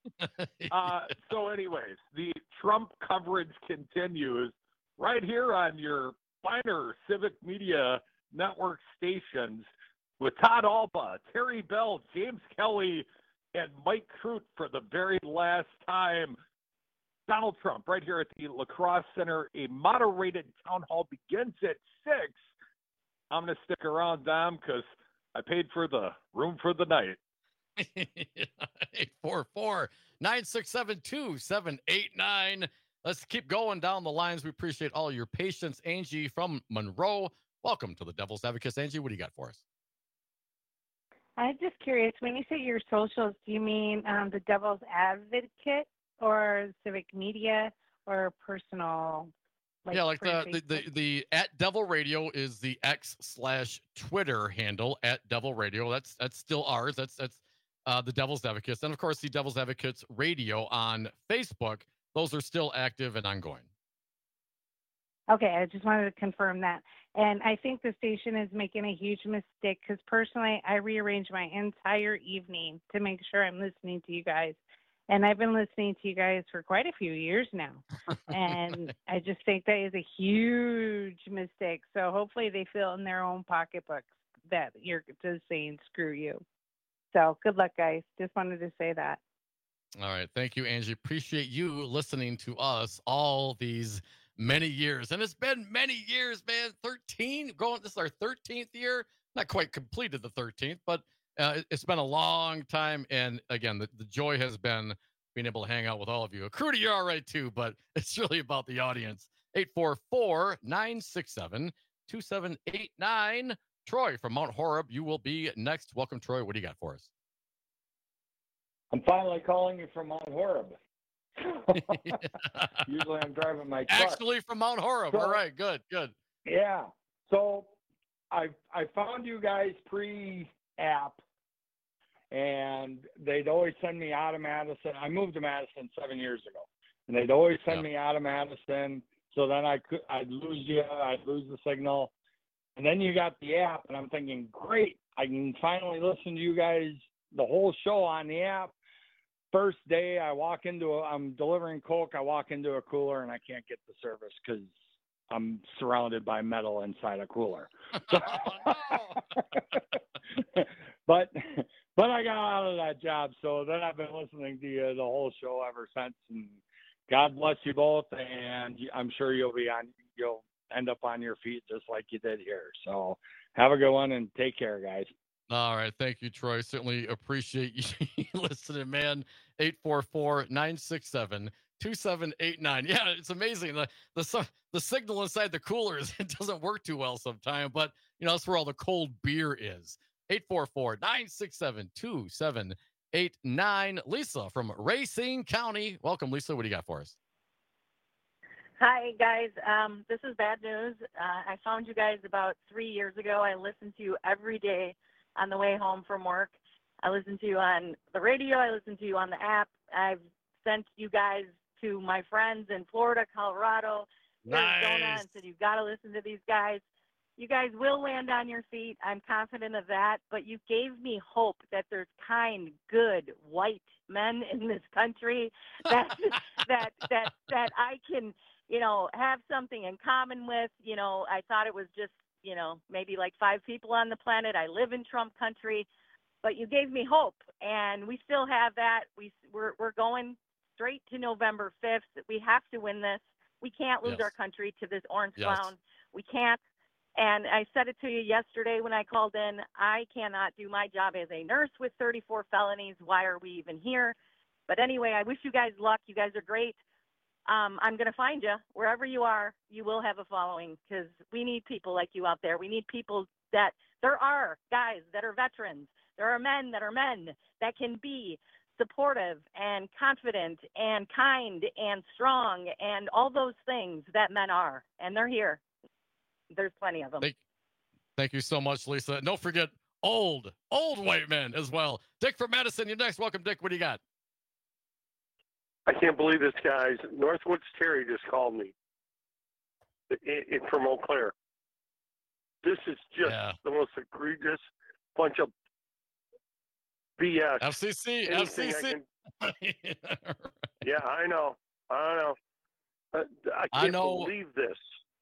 [SPEAKER 13] So anyways, the Trump coverage continues right here on your finer Civic Media Network stations with Todd Alba, Terry Bell, James Kelly, and Mike Crute for the very last time. Donald Trump right here at the La Crosse Center. A moderated town hall begins at 6. I'm going to stick around, Dom, because I paid for the room for the night.
[SPEAKER 14] 844-967-2789. Let's keep going down the lines. We appreciate all your patience. Angie from Monroe, welcome to the Devil's Advocates. Angie, what do you got for us?
[SPEAKER 11] I'm just curious, when you say your socials, do you mean the Devil's Advocate or Civic Media or personal?
[SPEAKER 14] Yeah, like the at Devil Radio is the X/Twitter handle at Devil Radio. That's still ours. That's the Devil's Advocates. And of course, the Devil's Advocates Radio on Facebook. Those are still active and ongoing.
[SPEAKER 11] Okay, I just wanted to confirm that. And I think the station is making a huge mistake because personally, I rearranged my entire evening to make sure I'm listening to you guys. And I've been listening to you guys for quite a few years now. And I just think that is a huge mistake. So hopefully they feel in their own pocketbooks that you're just saying, screw you. So good luck, guys. Just wanted to say that.
[SPEAKER 14] All right. Thank you, Angie. Appreciate you listening to us all these many years. And it's been many years, man. 13 going. This is our 13th year. Not quite completed the 13th, but it's been a long time. And again, the joy has been being able to hang out with all of you. Crudy, you're all right too, but it's really about the audience. 844-967-2789. Troy from Mount Horeb, you will be next. Welcome, Troy. What do you got for us?
[SPEAKER 26] I'm finally calling you from Mount Horeb.
[SPEAKER 2] Usually I'm driving my truck.
[SPEAKER 14] Actually from Mount Horeb. All right, good.
[SPEAKER 2] Yeah. So I found you guys pre-app, and they'd always send me out of Madison. I moved to Madison 7 years ago, and they'd always send me out of Madison. So then I'd lose you. I'd lose the signal. And then you got the app, and I'm thinking, great, I can finally listen to you guys, the whole show on the app. First day, I'm delivering Coke. I walk into a cooler, and I can't get the service because I'm surrounded by metal inside a cooler. So, but I got out of that job. So then I've been listening to you the whole show ever since. And God bless you both. And I'm sure you'll end up on your feet just like you did here. So have a good one and take care, guys.
[SPEAKER 14] All right. Thank you, Troy. Certainly appreciate you listening, man. 844-967-2789. Yeah, it's amazing. The signal inside the coolers, it doesn't work too well sometimes, but that's where all the cold beer is. 844-967-2789. Lisa from Racine County. Welcome, Lisa. What do you got for us?
[SPEAKER 3] Hi, guys. This is bad news. I found you guys about 3 years ago. I listened to you every day on the way home from work. I listened to you on the radio. I listened to you on the app. I've sent you guys to my friends in Florida, Colorado, Arizona, and said, you've got to listen to these guys. You guys will land on your feet. I'm confident of that. But you gave me hope that there's kind, good, white men in this country that I can, have something in common with. I thought it was just, maybe like 5 people on the planet. I live in Trump country, but you gave me hope, and we still have that. We're going straight to November 5th. We have to win this. We can't lose our country to this orange clown. We can't. And I said it to you yesterday when I called in. I cannot do my job as a nurse with 34 felonies. Why are we even here? But anyway, I wish you guys luck. You guys are great. I'm going to find you. Wherever you are, you will have a following, because we need people like you out there. We need people there are guys that are veterans. There are men that can be supportive and confident and kind and strong and all those things that men are. And they're here. There's plenty of them.
[SPEAKER 14] Thank you so much, Lisa. And don't forget old white men as well. Dick from Madison, you're next. Welcome, Dick. What do you got?
[SPEAKER 5] I can't believe this, guys. Northwoods Terry just called me from Eau Claire. This is just the most egregious bunch of BS.
[SPEAKER 14] FCC.
[SPEAKER 5] Yeah, I know. I can't believe this.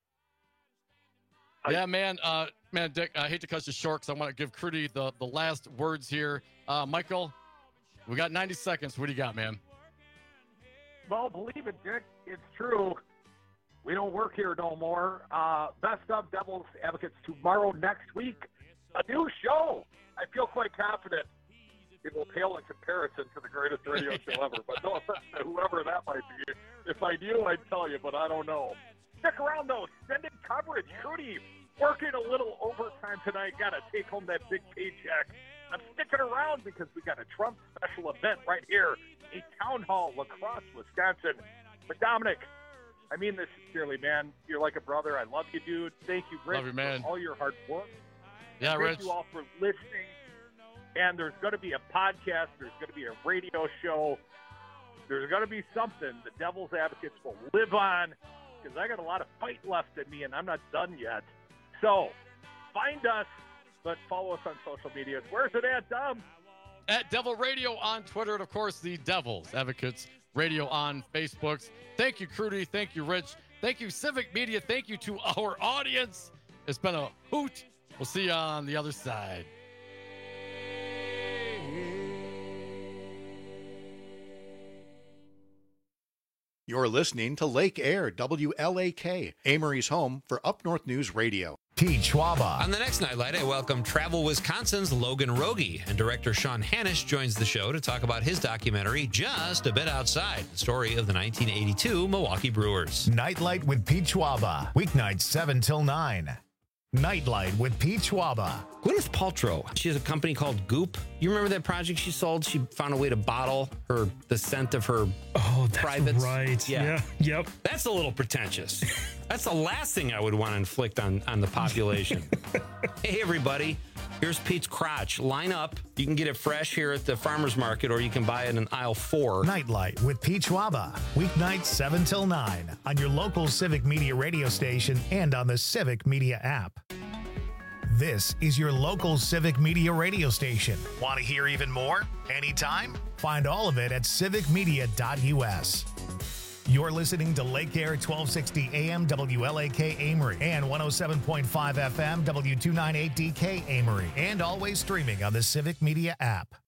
[SPEAKER 14] Man, Dick, I hate to cut you short because I want to give Crudy the last words here. Michael, we got 90 seconds. What do you got, man?
[SPEAKER 13] Well, believe it, Dick. It's true. We don't work here no more. Best of Devil's Advocates tomorrow next week. A new show. I feel quite confident it will pale in comparison to the greatest radio show ever. But no offense to whoever that might be. If I knew, I'd tell you, but I don't know. Stick around, though. Extended coverage. Crudy working a little overtime tonight. Got to take home that big paycheck. I'm sticking around because we got a Trump special event right here, a town hall, La Crosse, Wisconsin. But Dominic, I mean this sincerely, man. You're like a brother. I love you, dude. Thank you, Rich, for all your hard work.
[SPEAKER 14] Yeah,
[SPEAKER 13] Rich. Thank you all for listening. And there's going to be a podcast. There's going to be a radio show. There's going to be something the Devil's Advocates will live on, because I got a lot of fight left in me, and I'm not done yet. So find us, but follow us on social media. Where's it at, Dom?
[SPEAKER 14] At Devil Radio on Twitter, and of course, the Devil's Advocates Radio on Facebook. Thank you, Crudy. Thank you, Rich. Thank you, Civic Media. Thank you to our audience. It's been a hoot. We'll see you on the other side.
[SPEAKER 21] You're listening to Lake Air, WLAK, Amory's home for Up North News Radio.
[SPEAKER 1] Pete Schwaba.
[SPEAKER 23] On the next Nightlight, I welcome Travel Wisconsin's Logan Rogie, and director Sean Hannish joins the show to talk about his documentary, Just a Bit Outside, the story of the 1982 Milwaukee Brewers.
[SPEAKER 1] Nightlight with Pete Schwaba, weeknights 7 till 9. Nightlight with Pete Schwaba.
[SPEAKER 23] Gwyneth Paltrow, she has a company called Goop. You remember that project she sold? She found a way to bottle the scent of her privates.
[SPEAKER 4] Right.
[SPEAKER 23] Yeah.
[SPEAKER 4] Yep.
[SPEAKER 23] That's a little pretentious. That's the last thing I would want to inflict on the population. Hey, everybody. Here's Pete's crotch. Line up. You can get it fresh here at the farmer's market, or you can buy it in aisle 4.
[SPEAKER 1] Nightlight with Pete Schwaba. Weeknights 7 till 9 on your local Civic Media radio station and on the Civic Media app. This is your local Civic Media radio station. Want to hear even more? Anytime? Find all of it at civicmedia.us. You're listening to Lake Air 1260 AM WLAK Amory and 107.5 FM W298DK Amory, and always streaming on the Civic Media app.